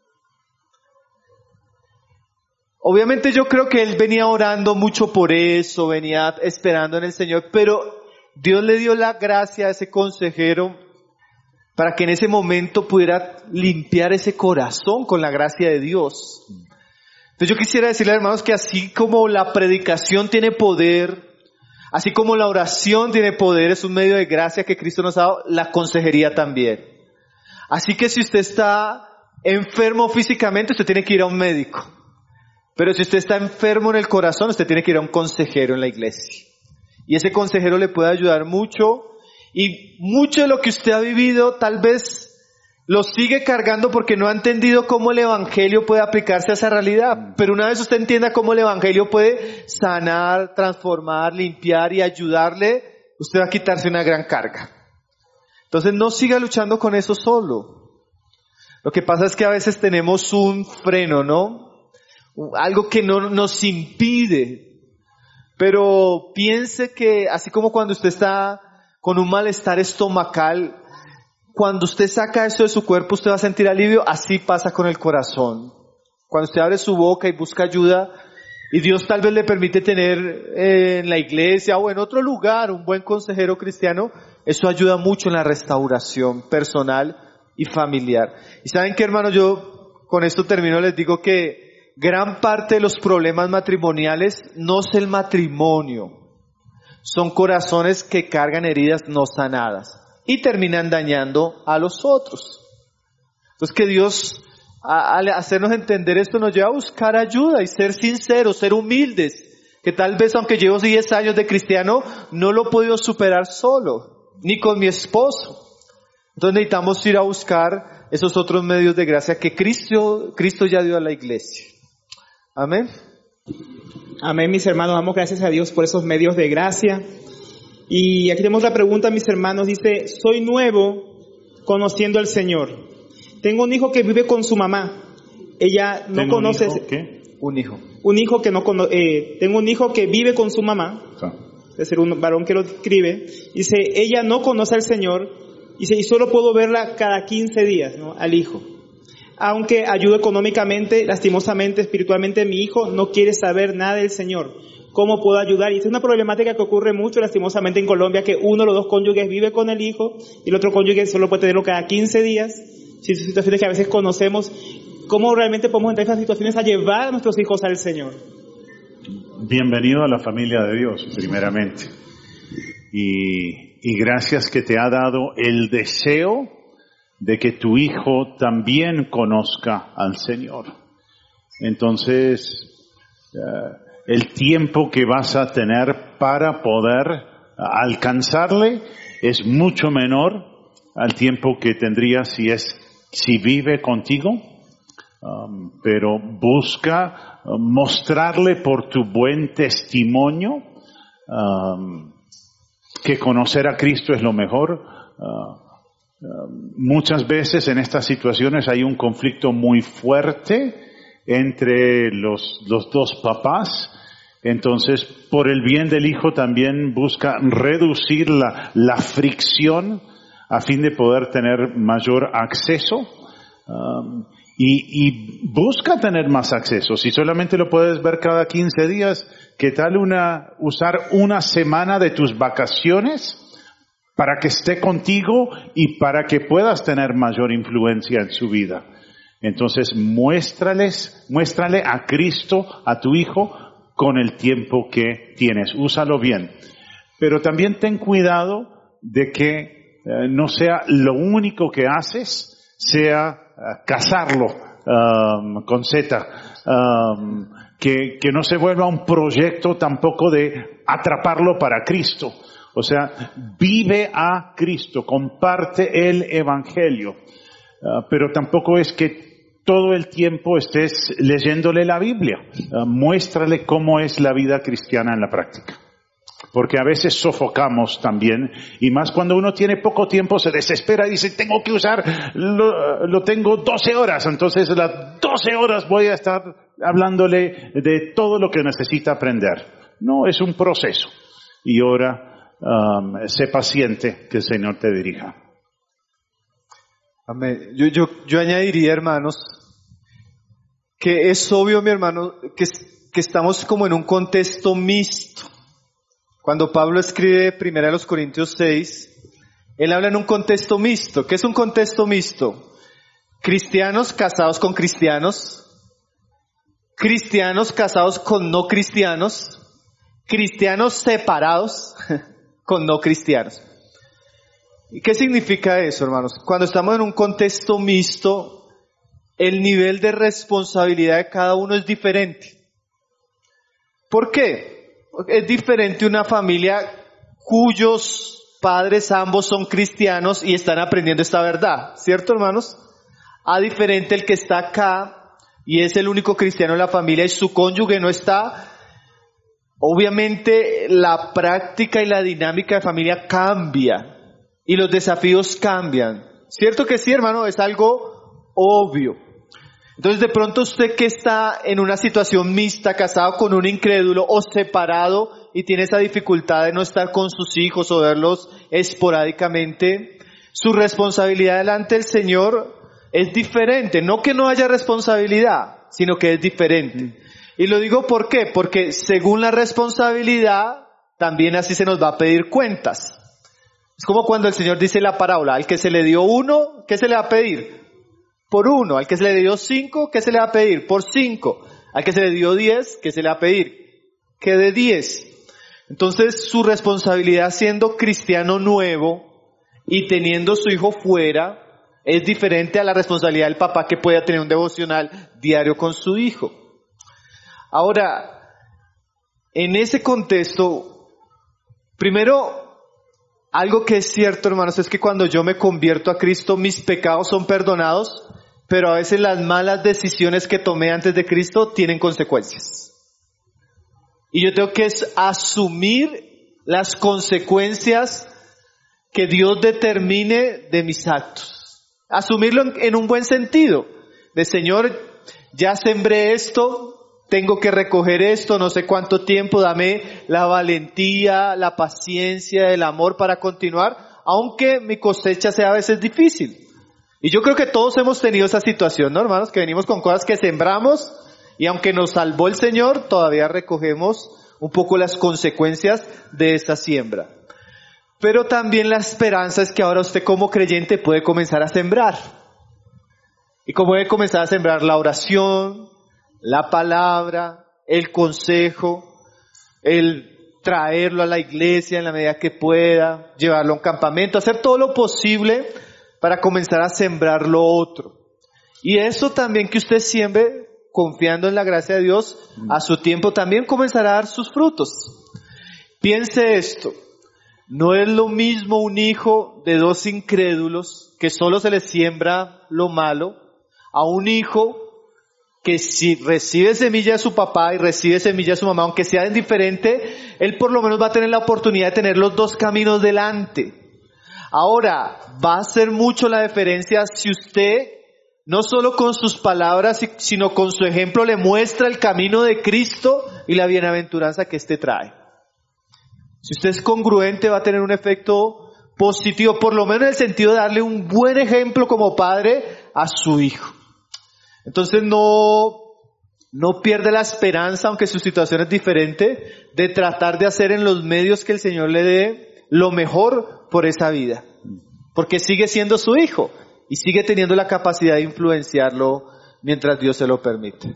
Obviamente yo creo que él venía orando mucho por eso, venía esperando en el Señor, pero Dios le dio la gracia a ese consejero para que en ese momento pudiera limpiar ese corazón con la gracia de Dios. Entonces yo quisiera decirle, hermanos, que así como la predicación tiene poder, así como la oración tiene poder, es un medio de gracia que Cristo nos ha dado, la consejería también. Así que si usted está enfermo físicamente, usted tiene que ir a un médico. Pero si usted está enfermo en el corazón, usted tiene que ir a un consejero en la iglesia. Y ese consejero le puede ayudar mucho. Y mucho de lo que usted ha vivido tal vez lo sigue cargando porque no ha entendido cómo el evangelio puede aplicarse a esa realidad. Pero una vez usted entienda cómo el evangelio puede sanar, transformar, limpiar y ayudarle, usted va a quitarse una gran carga. Entonces no siga luchando con eso solo. Lo que pasa es que a veces tenemos un freno, ¿no? Algo que no nos impide. Pero piense que así como cuando usted está con un malestar estomacal, cuando usted saca eso de su cuerpo usted va a sentir alivio, así pasa con el corazón. Cuando usted abre su boca y busca ayuda, y Dios tal vez le permite tener en la iglesia o en otro lugar un buen consejero cristiano, eso ayuda mucho en la restauración personal y familiar. Y saben qué, hermanos, yo con esto termino, les digo que gran parte de los problemas matrimoniales no es el matrimonio, son corazones que cargan heridas no sanadas y terminan dañando a los otros. Entonces que Dios, al hacernos entender esto, nos lleva a buscar ayuda y ser sinceros, ser humildes, que tal vez aunque llevo 10 años de cristiano, no lo he podido superar solo, ni con mi esposo. Entonces necesitamos ir a buscar esos otros medios de gracia que Cristo ya dio a la iglesia. Amén. Amén, mis hermanos. Damos gracias a Dios por esos medios de gracia. Y aquí tenemos la pregunta, mis hermanos. Dice, soy nuevo conociendo al Señor. Tengo un hijo que vive con su mamá. Ella no conoce... Un hijo. Un hijo que no conoce... tengo un hijo que vive con su mamá. Es decir, un varón que lo escribe. Dice, ella no conoce al Señor. Dice, y solo puedo verla cada 15 días, ¿no? Al hijo. Aunque ayudo económicamente, lastimosamente, espiritualmente, mi hijo no quiere saber nada del Señor. ¿Cómo puedo ayudar? Y esta es una problemática que ocurre mucho, lastimosamente, en Colombia, que uno o los dos cónyuges vive con el hijo y el otro cónyuge solo puede tenerlo cada 15 días. Sí, son situaciones que a veces conocemos. ¿Cómo realmente podemos entrar en esas situaciones a llevar a nuestros hijos al Señor? Bienvenido a la familia de Dios, primeramente. Y gracias que te ha dado el deseo de que tu hijo también conozca al Señor. Entonces, el tiempo que vas a tener para poder alcanzarle es mucho menor al tiempo que tendría si vive contigo. Pero busca mostrarle por tu buen testimonio que conocer a Cristo es lo mejor. Muchas veces en estas situaciones hay un conflicto muy fuerte entre los dos papás. Entonces, por el bien del hijo también busca reducir la fricción a fin de poder tener mayor acceso. Y busca tener más acceso. Si solamente lo puedes ver cada 15 días, ¿qué tal usar una semana de tus vacaciones para que esté contigo y para que puedas tener mayor influencia en su vida? Entonces, muéstrale a Cristo, a tu hijo, con el tiempo que tienes. Úsalo bien. Pero también ten cuidado de que no sea lo único que haces, sea casarlo con Z, que no se vuelva un proyecto tampoco de atraparlo para Cristo. O sea, vive a Cristo, comparte el Evangelio, pero tampoco es que todo el tiempo estés leyéndole la Biblia. Muéstrale cómo es la vida cristiana en la práctica. Porque a veces sofocamos también, y más cuando uno tiene poco tiempo se desespera y dice, tengo que usar, lo tengo 12 horas, entonces las 12 horas voy a estar hablándole de todo lo que necesita aprender. No, es un proceso. Y ahora, sé paciente, que el Señor te dirija. Amén. Yo añadiría, hermanos, que es obvio, mi hermano, que estamos como en un contexto mixto. Cuando Pablo escribe 1 Corintios 6, él habla en un contexto mixto. ¿Qué es un contexto mixto? Cristianos casados con cristianos, cristianos casados con no cristianos, cristianos separados con no cristianos. ¿Y qué significa eso, hermanos? Cuando estamos en un contexto mixto, el nivel de responsabilidad de cada uno es diferente. ¿Por qué? Es diferente una familia cuyos padres ambos son cristianos y están aprendiendo esta verdad, ¿cierto, hermanos? A diferente el que está acá y es el único cristiano en la familia y su cónyuge no está. Obviamente la práctica y la dinámica de familia cambia y los desafíos cambian. ¿Cierto que sí, hermano? Es algo obvio. Entonces de pronto usted que está en una situación mixta, casado con un incrédulo o separado y tiene esa dificultad de no estar con sus hijos o verlos esporádicamente, su responsabilidad delante del Señor es diferente. No que no haya responsabilidad, sino que es diferente. Y lo digo ¿por qué? Porque según la responsabilidad, también así se nos va a pedir cuentas. Es como cuando el Señor dice la parábola, al que se le dio uno, ¿qué se le va a pedir? por 1. Al que se le dio 5, ¿qué se le va a pedir? Por 5. Al que se le dio 10, ¿qué se le va a pedir? Que de 10. Entonces su responsabilidad siendo cristiano nuevo y teniendo su hijo fuera es diferente a la responsabilidad del papá que pueda tener un devocional diario con su hijo. Ahora, en ese contexto, primero, algo que es cierto, hermanos, es que cuando yo me convierto a Cristo, mis pecados son perdonados, pero a veces las malas decisiones que tomé antes de Cristo tienen consecuencias. Y yo tengo que asumir las consecuencias que Dios determine de mis actos. Asumirlo en un buen sentido. De Señor, ya sembré esto, tengo que recoger esto, no sé cuánto tiempo, dame la valentía, la paciencia, el amor para continuar, aunque mi cosecha sea a veces difícil. Y yo creo que todos hemos tenido esa situación, ¿no, hermanos? Que venimos con cosas que sembramos y aunque nos salvó el Señor, todavía recogemos un poco las consecuencias de esta siembra. Pero también la esperanza es que ahora usted como creyente puede comenzar a sembrar. Y como puede comenzar a sembrar la oración, la palabra, el consejo, el traerlo a la iglesia en la medida que pueda, llevarlo a un campamento, hacer todo lo posible para comenzar a sembrar lo otro. Y eso también que usted siembre, confiando en la gracia de Dios, a su tiempo también comenzará a dar sus frutos. Piense esto. No es lo mismo un hijo de 2 incrédulos que solo se le siembra lo malo a un hijo que si recibe semilla de su papá y recibe semilla de su mamá, aunque sea indiferente, él por lo menos va a tener la oportunidad de tener los 2 caminos delante. Ahora, va a hacer mucho la diferencia si usted, no solo con sus palabras, sino con su ejemplo, le muestra el camino de Cristo y la bienaventuranza que éste trae. Si usted es congruente, va a tener un efecto positivo, por lo menos en el sentido de darle un buen ejemplo como padre a su hijo. Entonces no pierda la esperanza, aunque su situación es diferente, de tratar de hacer en los medios que el Señor le dé lo mejor por esa vida. Porque sigue siendo su hijo y sigue teniendo la capacidad de influenciarlo mientras Dios se lo permite.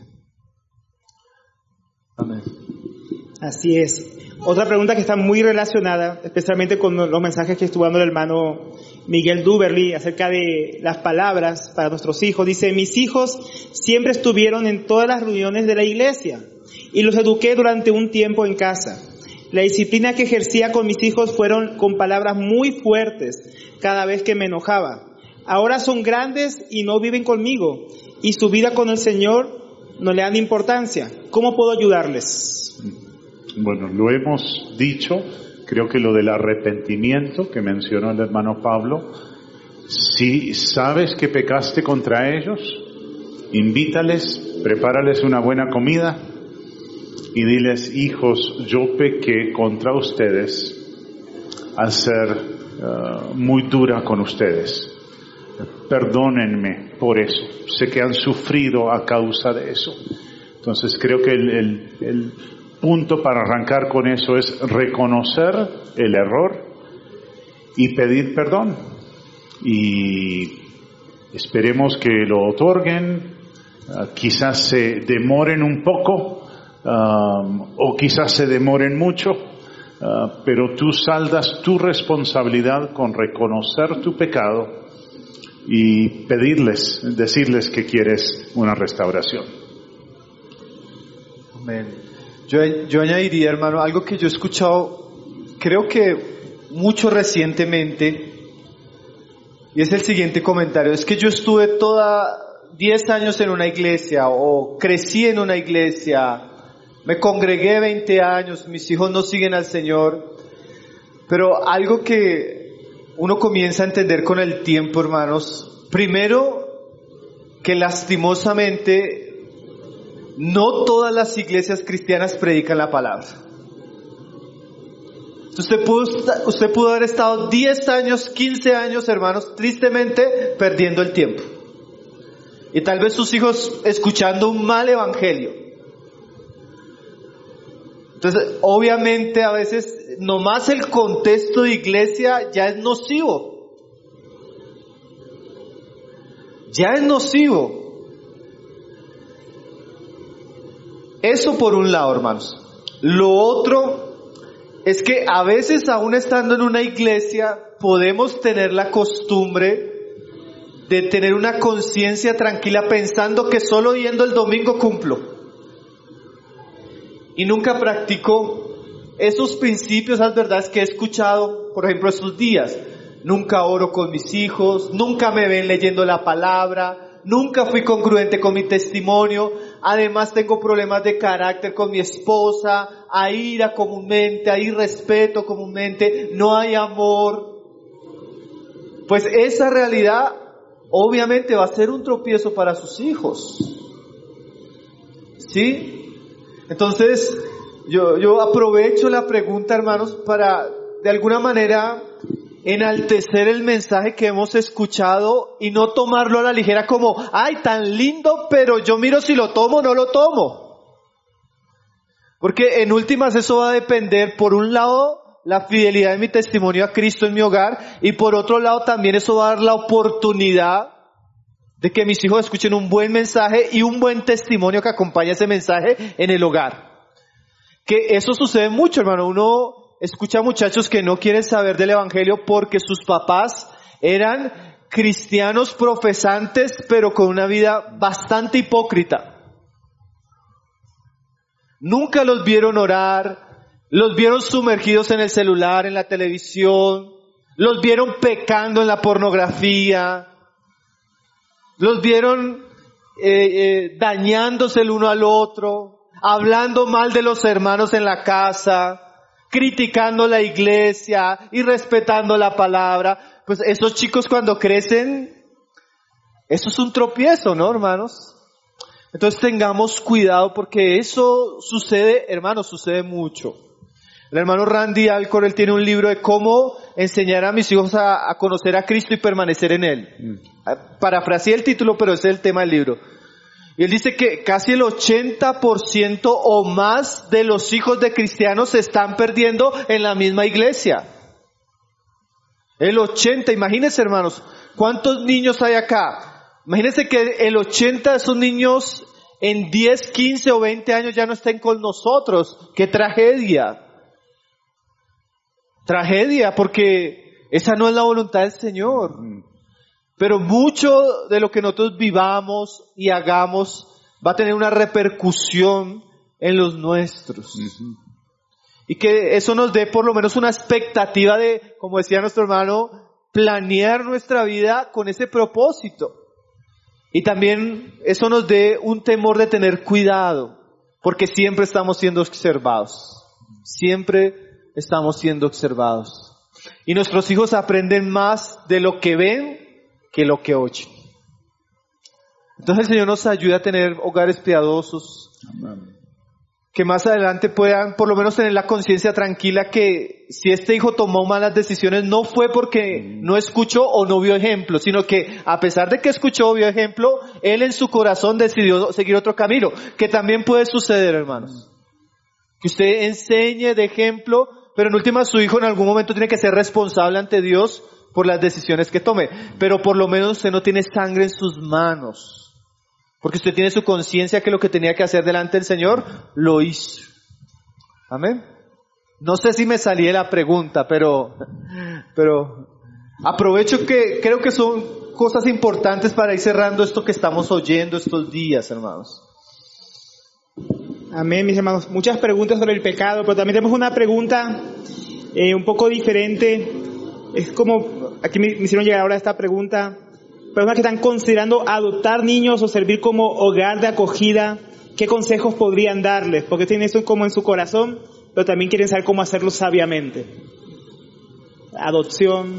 Amén. Así es. Otra pregunta que está muy relacionada, especialmente con los mensajes que estuvo dando el hermano Miguel Duberly acerca de las palabras para nuestros hijos. Dice, mis hijos siempre estuvieron en todas las reuniones de la iglesia y los eduqué durante un tiempo en casa. La disciplina que ejercía con mis hijos fueron con palabras muy fuertes cada vez que me enojaba. Ahora son grandes y no viven conmigo y su vida con el Señor no le dan importancia. ¿Cómo puedo ayudarles? Bueno, lo hemos dicho, creo que lo del arrepentimiento que mencionó el hermano Pablo, si sabes que pecaste contra ellos, invítales, prepárales una buena comida y diles, hijos, yo pequé contra ustedes al ser muy dura con ustedes. Perdónenme por eso, sé que han sufrido a causa de eso. Entonces creo que el punto para arrancar con eso es reconocer el error y pedir perdón. Y esperemos que lo otorguen, quizás se demoren un poco, o quizás se demoren mucho, pero tú saldas tu responsabilidad con reconocer tu pecado y decirles que quieres una restauración. Amén. Yo añadiría, hermano, algo que yo he escuchado, creo que mucho recientemente, y es el siguiente comentario, es que yo estuve 10 años en una iglesia, o crecí en una iglesia, me congregué 20 años, mis hijos no siguen al Señor, pero algo que uno comienza a entender con el tiempo, hermanos, primero, que lastimosamente no todas las iglesias cristianas predican la palabra. Usted pudo haber estado 10 años, 15 años, hermanos, tristemente perdiendo el tiempo. Y tal vez sus hijos escuchando un mal evangelio. Entonces, obviamente a veces nomás el contexto de iglesia ya es nocivo. ya es nocivo. Eso por un lado, hermanos. Lo otro es que a veces, aún estando en una iglesia, podemos tener la costumbre de tener una conciencia tranquila pensando que solo yendo el domingo cumplo. Y nunca practico esos principios, esas verdades que he escuchado, por ejemplo, estos días. Nunca oro con mis hijos, nunca me ven leyendo la palabra, nunca fui congruente con mi testimonio, además tengo problemas de carácter con mi esposa, hay ira comúnmente, hay irrespeto comúnmente, no hay amor. Pues esa realidad obviamente va a ser un tropiezo para sus hijos. ¿Sí? Entonces, yo aprovecho la pregunta, hermanos, para de alguna manera enaltecer el mensaje que hemos escuchado y no tomarlo a la ligera como, ay, tan lindo, pero yo miro si lo tomo o no lo tomo. Porque en últimas eso va a depender, por un lado, la fidelidad de mi testimonio a Cristo en mi hogar, y por otro lado también eso va a dar la oportunidad de que mis hijos escuchen un buen mensaje y un buen testimonio que acompañe ese mensaje en el hogar. Que eso sucede mucho, hermano. Uno escucha muchachos que no quieren saber del evangelio porque sus papás eran cristianos profesantes, pero con una vida bastante hipócrita. Nunca los vieron orar, los vieron sumergidos en el celular, en la televisión, los vieron pecando en la pornografía, los vieron dañándose el uno al otro, hablando mal de los hermanos en la casa, criticando la iglesia y respetando la palabra. Pues esos chicos cuando crecen, eso es un tropiezo, ¿no, hermanos? Entonces tengamos cuidado porque eso sucede, hermanos, sucede mucho. El hermano Randy Alcor, él tiene un libro de cómo enseñar a mis hijos a conocer a Cristo y permanecer en Él. Parafraseé el título, pero ese es el tema del libro. Y él dice que casi el 80% o más de los hijos de cristianos se están perdiendo en la misma iglesia. El 80, imagínense, hermanos, ¿cuántos niños hay acá? Imagínense que el 80 de esos niños en 10, 15 o 20 años ya no estén con nosotros. ¡Qué tragedia! Tragedia, porque esa no es la voluntad del Señor. Pero mucho de lo que nosotros vivamos y hagamos va a tener una repercusión en los nuestros. Y que eso nos dé por lo menos una expectativa de, como decía nuestro hermano, planear nuestra vida con ese propósito. Y también eso nos dé un temor de tener cuidado, porque siempre estamos siendo observados. Siempre estamos siendo observados. Y nuestros hijos aprenden más de lo que ven que lo que oyen. Entonces el Señor nos ayuda a tener hogares piadosos. Amén. Que más adelante puedan por lo menos tener la conciencia tranquila que si este hijo tomó malas decisiones no fue porque no escuchó o no vio ejemplo, sino que a pesar de que escuchó o vio ejemplo, él en su corazón decidió seguir otro camino, que también puede suceder, hermanos. Que usted enseñe de ejemplo, pero en última su hijo en algún momento tiene que ser responsable ante Dios por las decisiones que tome, pero por lo menos usted no tiene sangre en sus manos. Porque usted tiene su conciencia que lo que tenía que hacer delante del Señor, lo hizo. Amén. No sé si me salí de la pregunta, pero aprovecho que creo que son cosas importantes para ir cerrando esto que estamos oyendo estos días, hermanos. Amén, mis hermanos. Muchas preguntas sobre el pecado, pero también tenemos una pregunta un poco diferente. Es como, aquí me hicieron llegar ahora esta pregunta. Personas que están considerando adoptar niños o servir como hogar de acogida, ¿qué consejos podrían darles? Porque tienen eso como en su corazón, pero también quieren saber cómo hacerlo sabiamente. Adopción.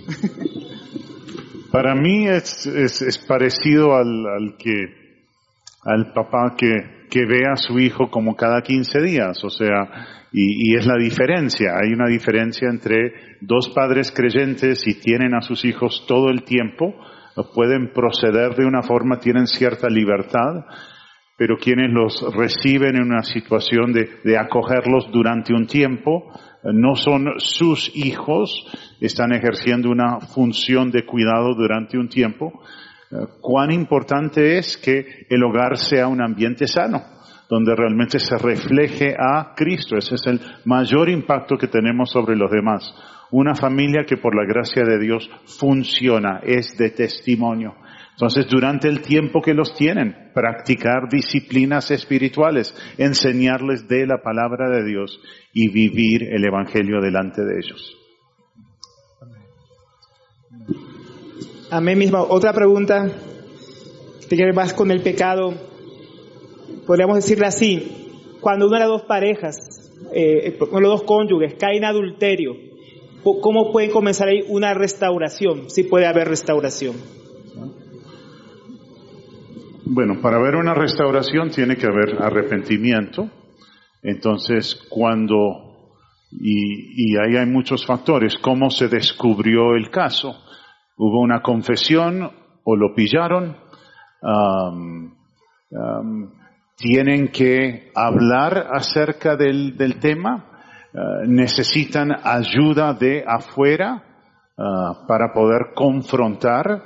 Para mí es parecido al papá que ve a su hijo como cada 15 días, o sea, y es la diferencia. Hay una diferencia entre dos padres creyentes y tienen a sus hijos todo el tiempo. Pueden proceder de una forma, tienen cierta libertad, pero quienes los reciben en una situación de acogerlos durante un tiempo, no son sus hijos, están ejerciendo una función de cuidado durante un tiempo. cuán importante es que el hogar sea un ambiente sano, donde realmente se refleje a Cristo. Ese es el mayor impacto que tenemos sobre los demás. Una familia que por la gracia de Dios funciona, es de testimonio. Entonces, durante el tiempo que los tienen, practicar disciplinas espirituales, enseñarles de la palabra de Dios y vivir el Evangelio delante de ellos. Amén mismo. Otra pregunta, tiene que ver más con el pecado. Podríamos decirle así, cuando una de las dos parejas, uno de los dos cónyuges cae en adulterio, ¿cómo puede comenzar ahí una restauración? Si puede haber restauración. Bueno, para haber una restauración tiene que haber arrepentimiento. Entonces, y ahí hay muchos factores. ¿Cómo se descubrió el caso? ¿Hubo una confesión o lo pillaron? ¿Tienen que hablar acerca del tema? ¿Necesitan ayuda de afuera para poder confrontar?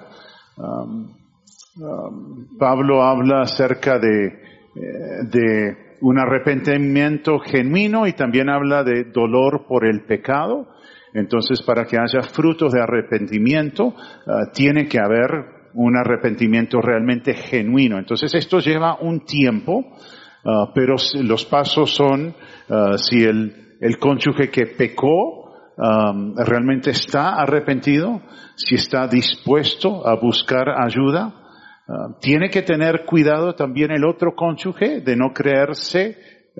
Pablo habla acerca de un arrepentimiento genuino y también habla de dolor por el pecado. Entonces, para que haya frutos de arrepentimiento, tiene que haber un arrepentimiento realmente genuino. Entonces, esto lleva un tiempo, pero los pasos son, si el cónyuge que pecó realmente está arrepentido, si está dispuesto a buscar ayuda, tiene que tener cuidado también el otro cónyuge de no creerse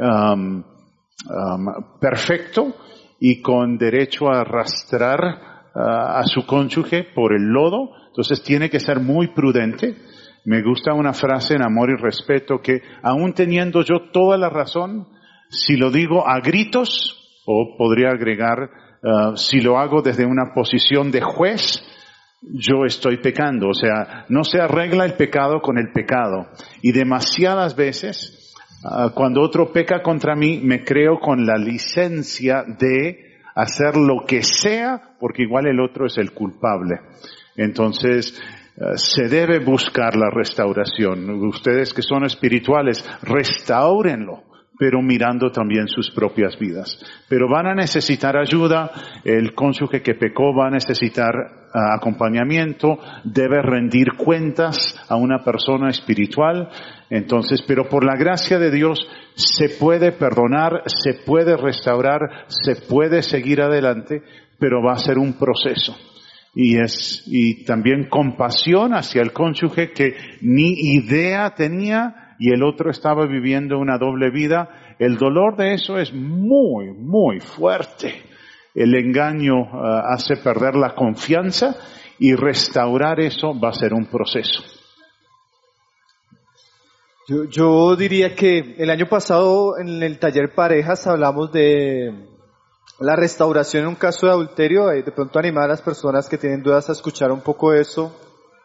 perfecto y con derecho a arrastrar a su cónyuge por el lodo. Entonces tiene que ser muy prudente. Me gusta una frase en Amor y Respeto que aún teniendo yo toda la razón, si lo digo a gritos, o podría agregar, si lo hago desde una posición de juez, yo estoy pecando. O sea, no se arregla el pecado con el pecado. Y demasiadas veces, cuando otro peca contra mí, me creo con la licencia de hacer lo que sea, porque igual el otro es el culpable. Entonces, se debe buscar la restauración. Ustedes que son espirituales, restáurenlo, pero mirando también sus propias vidas. Pero van a necesitar ayuda, el cónyuge que pecó va a necesitar acompañamiento, debe rendir cuentas a una persona espiritual. Entonces, pero por la gracia de Dios se puede perdonar, se puede restaurar, se puede seguir adelante, pero va a ser un proceso. Y también compasión hacia el cónyuge que ni idea tenía y el otro estaba viviendo una doble vida. El dolor de eso es muy, muy fuerte. El engaño hace perder la confianza y restaurar eso va a ser un proceso. Yo diría que el año pasado en el taller Parejas hablamos de la restauración en un caso de adulterio. De pronto animar a las personas que tienen dudas a escuchar un poco eso.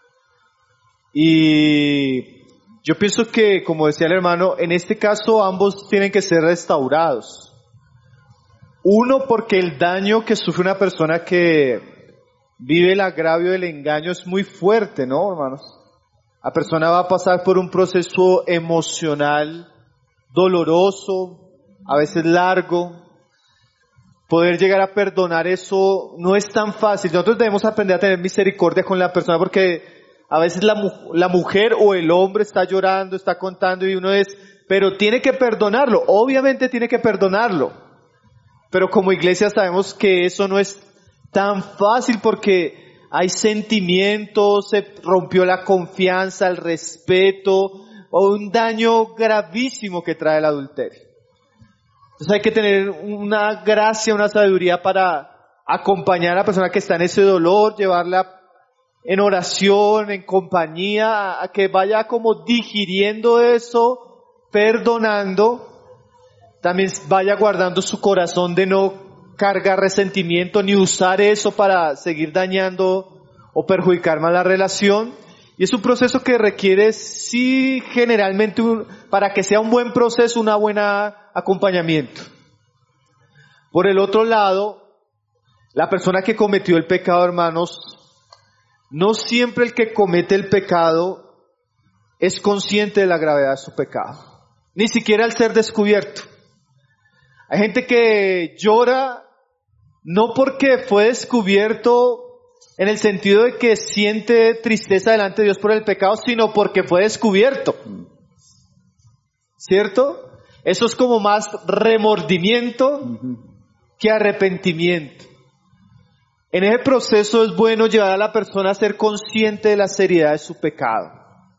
Y yo pienso que, como decía el hermano, en este caso ambos tienen que ser restaurados. Uno, porque el daño que sufre una persona que vive el agravio del engaño es muy fuerte, ¿no, hermanos? La persona va a pasar por un proceso emocional doloroso, a veces largo. Poder llegar a perdonar eso no es tan fácil. Nosotros debemos aprender a tener misericordia con la persona, porque a veces la mujer o el hombre está llorando, está contando y uno pero tiene que perdonarlo. Obviamente tiene que perdonarlo. Pero como iglesia sabemos que eso no es tan fácil porque hay sentimientos, se rompió la confianza, el respeto o un daño gravísimo que trae el adulterio. Entonces hay que tener una gracia, una sabiduría para acompañar a la persona que está en ese dolor, llevarla en oración, en compañía, a que vaya como digiriendo eso, perdonando. También vaya guardando su corazón de no cargar resentimiento ni usar eso para seguir dañando o perjudicar más la relación. Y es un proceso que requiere, sí, generalmente, para que sea un buen proceso, una buena acompañamiento. Por el otro lado, la persona que cometió el pecado, hermanos, no siempre el que comete el pecado es consciente de la gravedad de su pecado, ni siquiera al ser descubierto. Hay gente que llora no porque fue descubierto en el sentido de que siente tristeza delante de Dios por el pecado, sino porque fue descubierto. ¿Cierto? Eso es como más remordimiento que arrepentimiento. En ese proceso es bueno llevar a la persona a ser consciente de la seriedad de su pecado.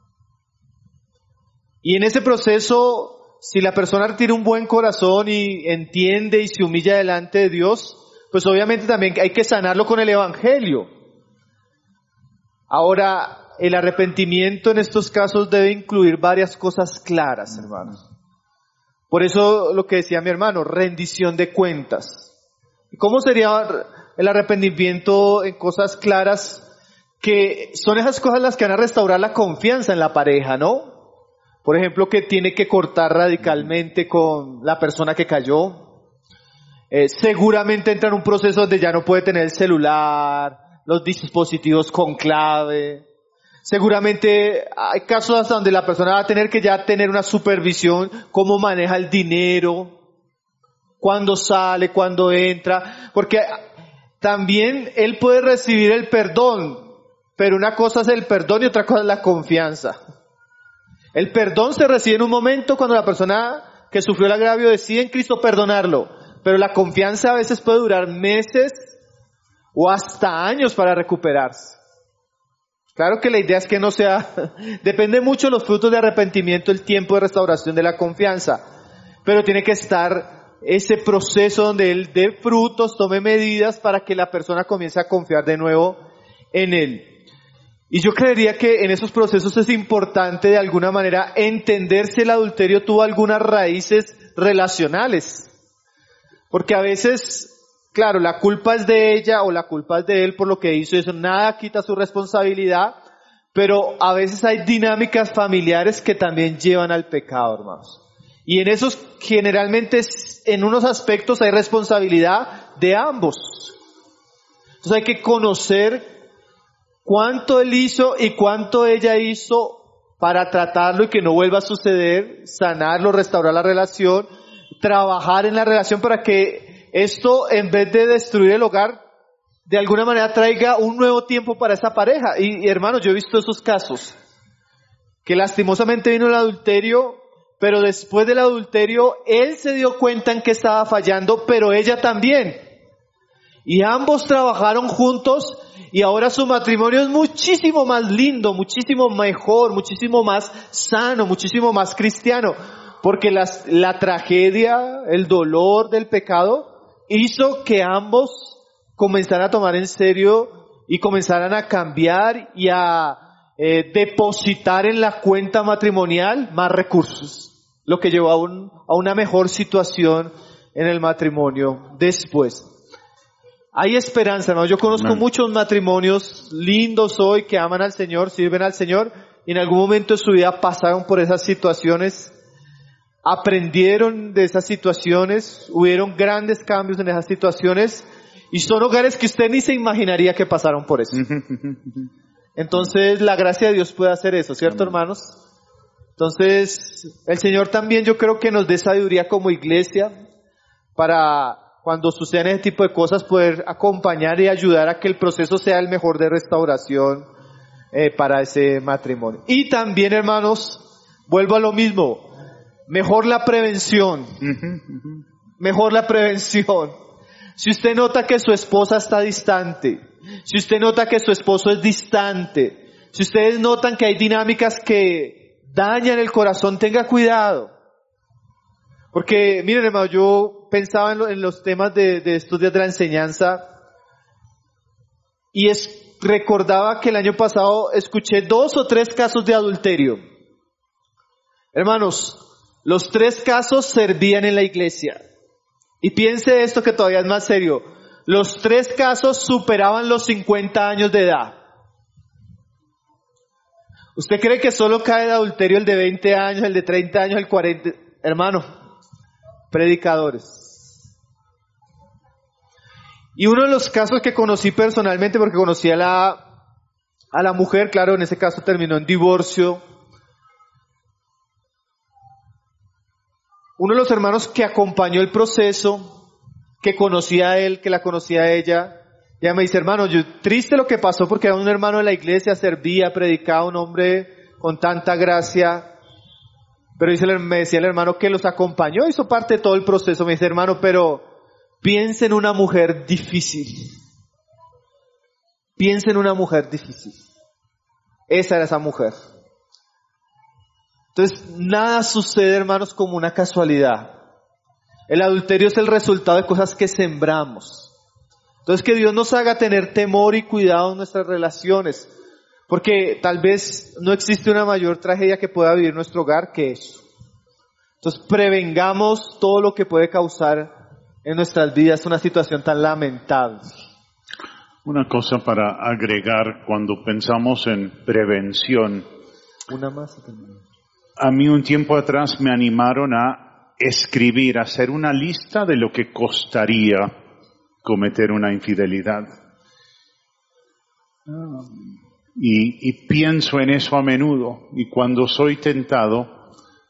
Y en ese proceso, si la persona tiene un buen corazón y entiende y se humilla delante de Dios, pues obviamente también hay que sanarlo con el Evangelio. Ahora, el arrepentimiento en estos casos debe incluir varias cosas claras, hermanos. Por eso lo que decía mi hermano, rendición de cuentas. ¿Cómo sería el arrepentimiento en cosas claras? Que son esas cosas las que van a restaurar la confianza en la pareja, ¿no? Por ejemplo, que tiene que cortar radicalmente con la persona que cayó. Seguramente entra en un proceso donde ya no puede tener el celular, los dispositivos con clave. Seguramente hay casos hasta donde la persona va a tener que ya tener una supervisión, cómo maneja el dinero, cuándo sale, cuándo entra, porque también él puede recibir el perdón, pero una cosa es el perdón y otra cosa es la confianza. El perdón se recibe en un momento cuando la persona que sufrió el agravio decide en Cristo perdonarlo, pero la confianza a veces puede durar meses o hasta años para recuperarse. Claro que la idea es que no sea, depende mucho de los frutos de arrepentimiento, el tiempo de restauración de la confianza, pero tiene que estar ese proceso donde él dé frutos, tome medidas para que la persona comience a confiar de nuevo en él. Y yo creería que en esos procesos es importante de alguna manera entender si el adulterio tuvo algunas raíces relacionales, porque a veces, claro, la culpa es de ella o la culpa es de él por lo que hizo, eso nada quita su responsabilidad, pero a veces hay dinámicas familiares que también llevan al pecado, hermanos. Y en esos, generalmente, en unos aspectos hay responsabilidad de ambos. Entonces hay que conocer cuánto él hizo y cuánto ella hizo para tratarlo y que no vuelva a suceder, sanarlo, restaurar la relación, trabajar en la relación para que esto, en vez de destruir el hogar, de alguna manera traiga un nuevo tiempo para esa pareja. Y hermanos, yo he visto esos casos, que lastimosamente vino el adulterio, pero después del adulterio, él se dio cuenta en que estaba fallando, pero ella también. Y ambos trabajaron juntos, y ahora su matrimonio es muchísimo más lindo, muchísimo mejor, muchísimo más sano, muchísimo más cristiano, porque la tragedia, el dolor del pecado, hizo que ambos comenzaran a tomar en serio y comenzaran a cambiar y a depositar en la cuenta matrimonial más recursos, lo que llevó a una mejor situación en el matrimonio después. Hay esperanza, ¿no? Yo conozco muchos matrimonios lindos hoy que aman al Señor, sirven al Señor, y en algún momento de su vida pasaron por esas situaciones, aprendieron de esas situaciones, hubieron grandes cambios en esas situaciones, y son hogares que usted ni se imaginaría que pasaron por eso. Entonces, la gracia de Dios puede hacer eso, ¿cierto, hermanos? Entonces, el Señor también yo creo que nos dé sabiduría como iglesia para cuando sucedan ese tipo de cosas poder acompañar y ayudar a que el proceso sea el mejor de restauración para ese matrimonio. Y también, hermanos, vuelvo a lo mismo, mejor la prevención. Mejor la prevención. Si usted nota que su esposa está distante, si usted nota que su esposo es distante, si ustedes notan que hay dinámicas que dañan el corazón, tenga cuidado. Porque, miren, hermano, yo pensaba en los temas de estos días de la enseñanza y recordaba que el año pasado escuché 2 o 3 casos de adulterio. Hermanos, los 3 casos servían en la iglesia. Y piense esto que todavía es más serio. Los 3 casos superaban los 50 años de edad. ¿Usted cree que solo cae de adulterio el de 20 años, el de 30 años, el 40? Hermano, predicadores. Y uno de los casos que conocí personalmente, porque conocí a a la mujer, claro, en ese caso terminó en divorcio. Uno de los hermanos que acompañó el proceso, que conocía a él, que la conocía a ella, ya me dice, hermano, triste lo que pasó porque era un hermano de la iglesia, servía, predicaba, un hombre con tanta gracia, pero me decía el hermano que los acompañó, hizo parte de todo el proceso. Me dice, hermano, pero piensa en una mujer difícil. Piensa en una mujer difícil. Esa era esa mujer. Entonces, nada sucede, hermanos, como una casualidad. El adulterio es el resultado de cosas que sembramos. Entonces, que Dios nos haga tener temor y cuidado en nuestras relaciones, porque tal vez no existe una mayor tragedia que pueda vivir nuestro hogar que eso. Entonces, prevengamos todo lo que puede causar en nuestras vidas una situación tan lamentable. Una cosa para agregar cuando pensamos en prevención. Una más también. A mí un tiempo atrás me animaron a escribir, a hacer una lista de lo que costaría cometer una infidelidad. Y pienso en eso a menudo. Y cuando soy tentado,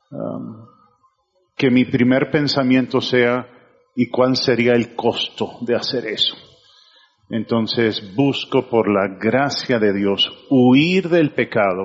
que mi primer pensamiento sea, ¿y cuál sería el costo de hacer eso? Entonces busco por la gracia de Dios huir del pecado.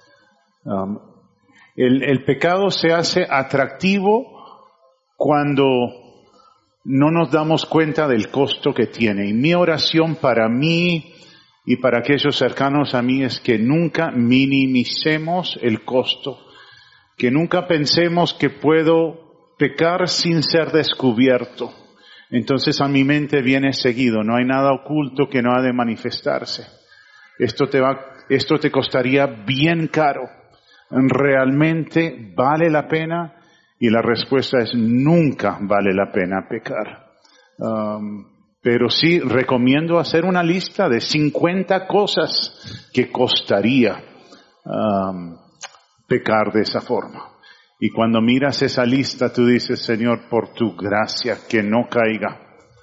El pecado se hace atractivo cuando no nos damos cuenta del costo que tiene. Y mi oración para mí y para aquellos cercanos a mí es que nunca minimicemos el costo, que nunca pensemos que puedo pecar sin ser descubierto. Entonces a mi mente viene seguido, no hay nada oculto que no ha de manifestarse. Esto te costaría bien caro. ¿Realmente vale la pena? Y la respuesta es nunca vale la pena pecar. Pero sí recomiendo hacer una lista de 50 cosas que costaría pecar de esa forma. Y cuando miras esa lista, tú dices, Señor, por tu gracia, que no caiga.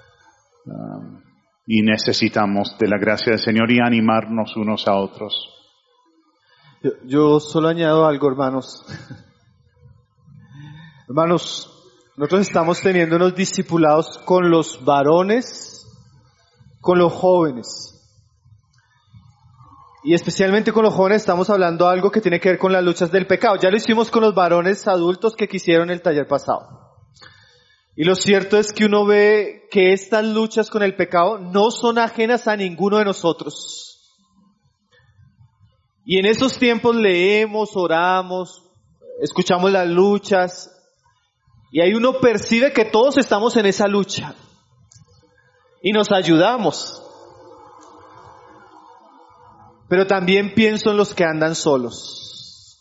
Y necesitamos de la gracia del Señor y animarnos unos a otros. Yo solo añado algo, hermanos. Hermanos, nosotros estamos teniendo unos discipulados con los varones, con los jóvenes. Y especialmente con los jóvenes estamos hablando de algo que tiene que ver con las luchas del pecado. Ya lo hicimos con los varones adultos que quisieron el taller pasado. Y lo cierto es que uno ve que estas luchas con el pecado no son ajenas a ninguno de nosotros. Y en esos tiempos leemos, oramos, escuchamos las luchas. Y ahí uno percibe que todos estamos en esa lucha. Y nos ayudamos. Pero también pienso en los que andan solos.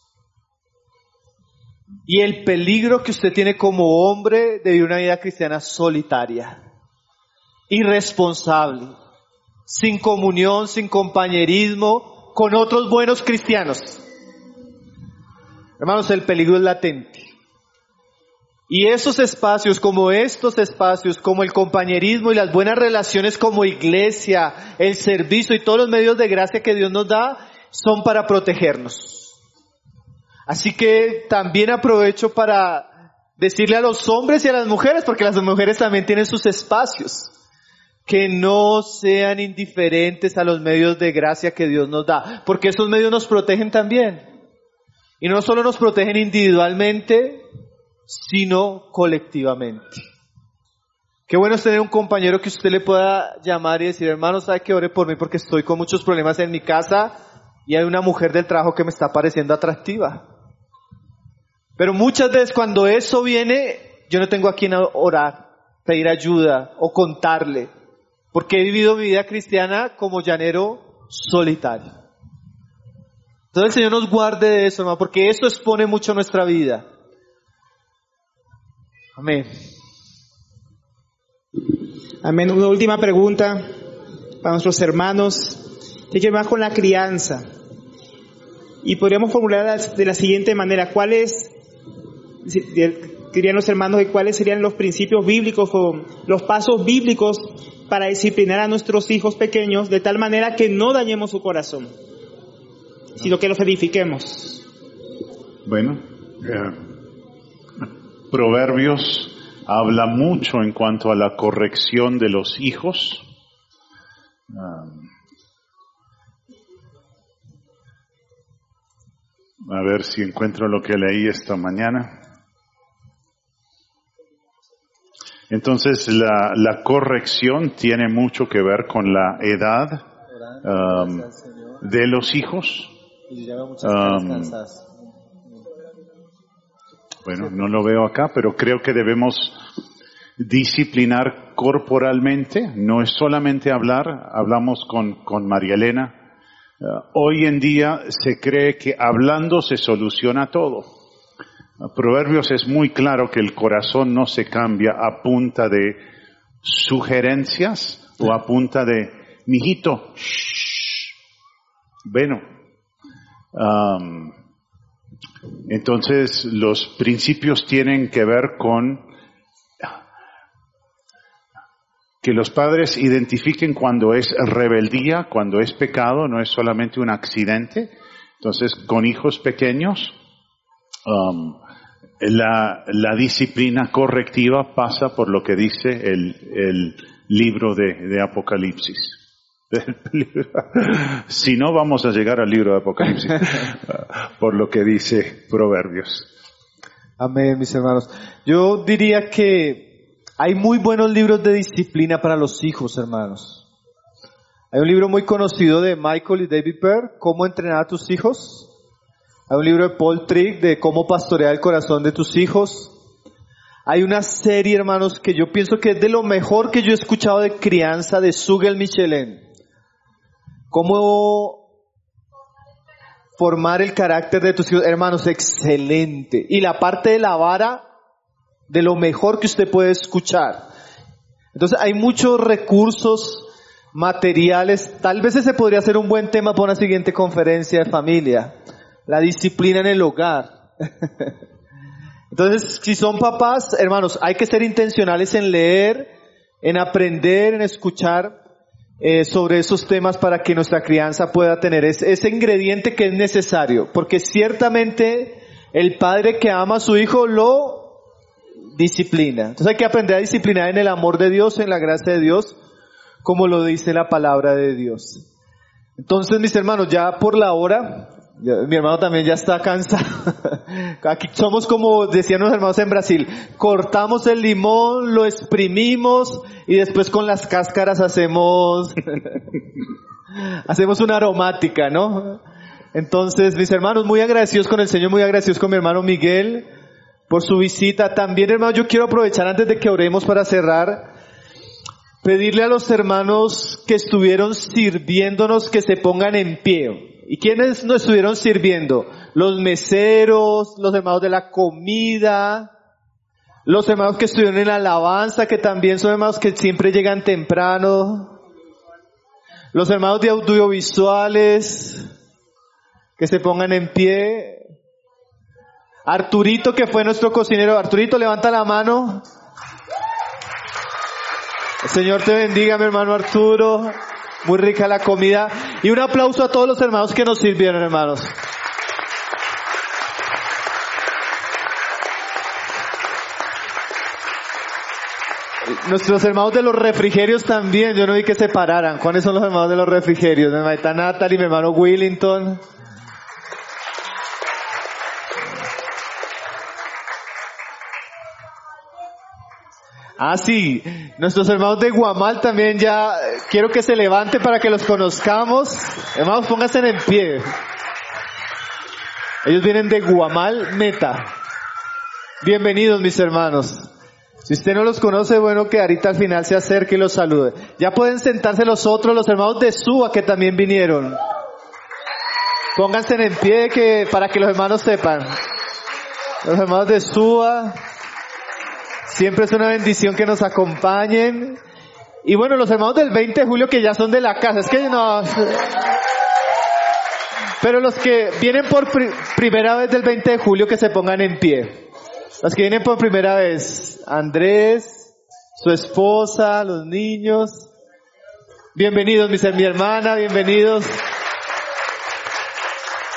Y el peligro que usted tiene como hombre de vivir una vida cristiana solitaria, irresponsable, sin comunión, sin compañerismo con otros buenos cristianos. Hermanos, el peligro es latente. Y esos espacios, como estos espacios, como el compañerismo y las buenas relaciones como iglesia, el servicio y todos los medios de gracia que Dios nos da, son para protegernos. Así que también aprovecho para decirle a los hombres y a las mujeres, porque las mujeres también tienen sus espacios, que no sean indiferentes a los medios de gracia que Dios nos da, porque esos medios nos protegen también. Y no solo nos protegen individualmente, sino colectivamente. Qué bueno es tener un compañero que usted le pueda llamar y decir, hermano, ¿sabe que ore por mí porque estoy con muchos problemas en mi casa y hay una mujer del trabajo que me está pareciendo atractiva? Pero muchas veces cuando eso viene, yo no tengo a quien orar, pedir ayuda o contarle, porque he vivido mi vida cristiana como llanero solitario. Entonces el Señor nos guarde de eso, hermano, porque eso expone mucho nuestra vida. Amén. Amén. Una última pregunta para nuestros hermanos. Tiene que ver más con la crianza. Y podríamos formularla de la siguiente manera. ¿Cuáles, dirían los hermanos, cuáles serían los principios bíblicos o los pasos bíblicos para disciplinar a nuestros hijos pequeños de tal manera que no dañemos su corazón? sino que los edifiquemos. Bueno, Proverbios habla mucho en cuanto a la corrección de los hijos. A ver si encuentro lo que leí esta mañana. Entonces, la corrección tiene mucho que ver con la edad de los hijos. Bueno, no lo veo acá, pero creo que debemos disciplinar corporalmente. No es solamente hablar, hablamos con María Elena. Hoy en día se cree que hablando se soluciona todo. Proverbios es muy claro que el corazón no se cambia a punta de sugerencias o a punta de, mijito, shh. Bueno, entonces los principios tienen que ver con que los padres identifiquen cuando es rebeldía, cuando es pecado, no es solamente un accidente. Entonces, con hijos pequeños, la disciplina correctiva pasa por lo que dice el libro de Apocalipsis. Si no, vamos a llegar al libro de Apocalipsis, por lo que dice Proverbios. Amén, mis hermanos. Yo diría que hay muy buenos libros de disciplina para los hijos, hermanos. Hay un libro muy conocido de Michael y David Pearl, ¿Cómo entrenar a tus hijos? Hay un libro de Paul Trick de Cómo pastorear el corazón de tus hijos. Hay una serie, hermanos, que yo pienso que es de lo mejor que yo he escuchado de crianza, de Sugel Michelin. Cómo formar el carácter de tus hijos, hermanos, excelente. Y la parte de la vara, de lo mejor que usted puede escuchar. Entonces hay muchos recursos materiales. Tal vez ese podría ser un buen tema para una siguiente conferencia de familia. La disciplina en el hogar. Entonces, si son papás, hermanos, hay que ser intencionales en leer, en aprender, en escuchar sobre esos temas para que nuestra crianza pueda tener ese ingrediente que es necesario. Porque ciertamente el padre que ama a su hijo lo disciplina. Entonces hay que aprender a disciplinar en el amor de Dios, en la gracia de Dios, como lo dice la palabra de Dios. Entonces, mis hermanos, ya por la hora, mi hermano también ya está cansado. Aquí somos como decían los hermanos en Brasil, cortamos el limón, lo exprimimos y después con las cáscaras hacemos una aromática, ¿no? Entonces, mis hermanos, muy agradecidos con el Señor, muy agradecidos con mi hermano Miguel por su visita. También, hermano, yo quiero aprovechar antes de que oremos para cerrar, pedirle a los hermanos que estuvieron sirviéndonos que se pongan en pie. ¿Y quiénes nos estuvieron sirviendo? Los meseros, los hermanos de la comida, los hermanos que estuvieron en la alabanza, que también son hermanos que siempre llegan temprano, los hermanos de audiovisuales, que se pongan en pie. Arturito, que fue nuestro cocinero. Arturito, levanta la mano. El Señor te bendiga, mi hermano Arturo. Muy rica la comida. Y un aplauso a todos los hermanos que nos sirvieron, hermanos. Nuestros hermanos de los refrigerios también. Yo no vi que se pararan. ¿Cuáles son los hermanos de los refrigerios? Mi hermanita Natalie, mi hermano Willington. Ah, sí, nuestros hermanos de Guamal también ya quiero que se levante para que los conozcamos. Hermanos, pónganse en pie. Ellos vienen de Guamal, Meta. Bienvenidos, mis hermanos. Si usted no los conoce, bueno, que ahorita al final se acerque y los salude. Ya pueden sentarse los otros, los hermanos de Suba que también vinieron. Pónganse en pie para que los hermanos sepan. Los hermanos de Suba. Siempre es una bendición que nos acompañen. Y bueno, los hermanos del 20 de julio que ya son de la casa. Es que no... Pero los que vienen por primera vez del 20 de julio que se pongan en pie. Los que vienen por primera vez. Andrés, su esposa, los niños. Bienvenidos, mi hermana, bienvenidos.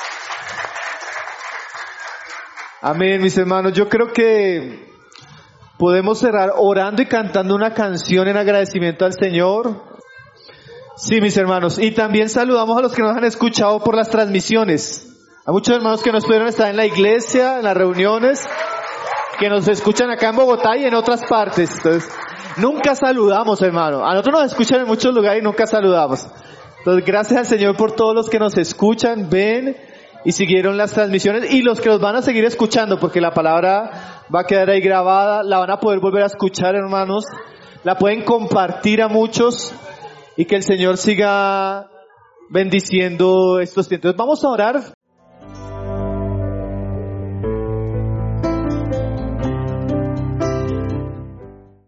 Amén, mis hermanos. Yo creo que podemos cerrar orando y cantando una canción en agradecimiento al Señor. Sí, mis hermanos. Y también saludamos a los que nos han escuchado por las transmisiones. A muchos hermanos que nos pudieron estar en la iglesia, en las reuniones, que nos escuchan acá en Bogotá y en otras partes. Entonces, nunca saludamos, hermano. A nosotros nos escuchan en muchos lugares y nunca saludamos. Entonces, gracias al Señor por todos los que nos escuchan, ven y siguieron las transmisiones, y los que los van a seguir escuchando, porque la palabra va a quedar ahí grabada, la van a poder volver a escuchar, hermanos, la pueden compartir a muchos, y que el Señor siga bendiciendo estos tiempos. Vamos a orar.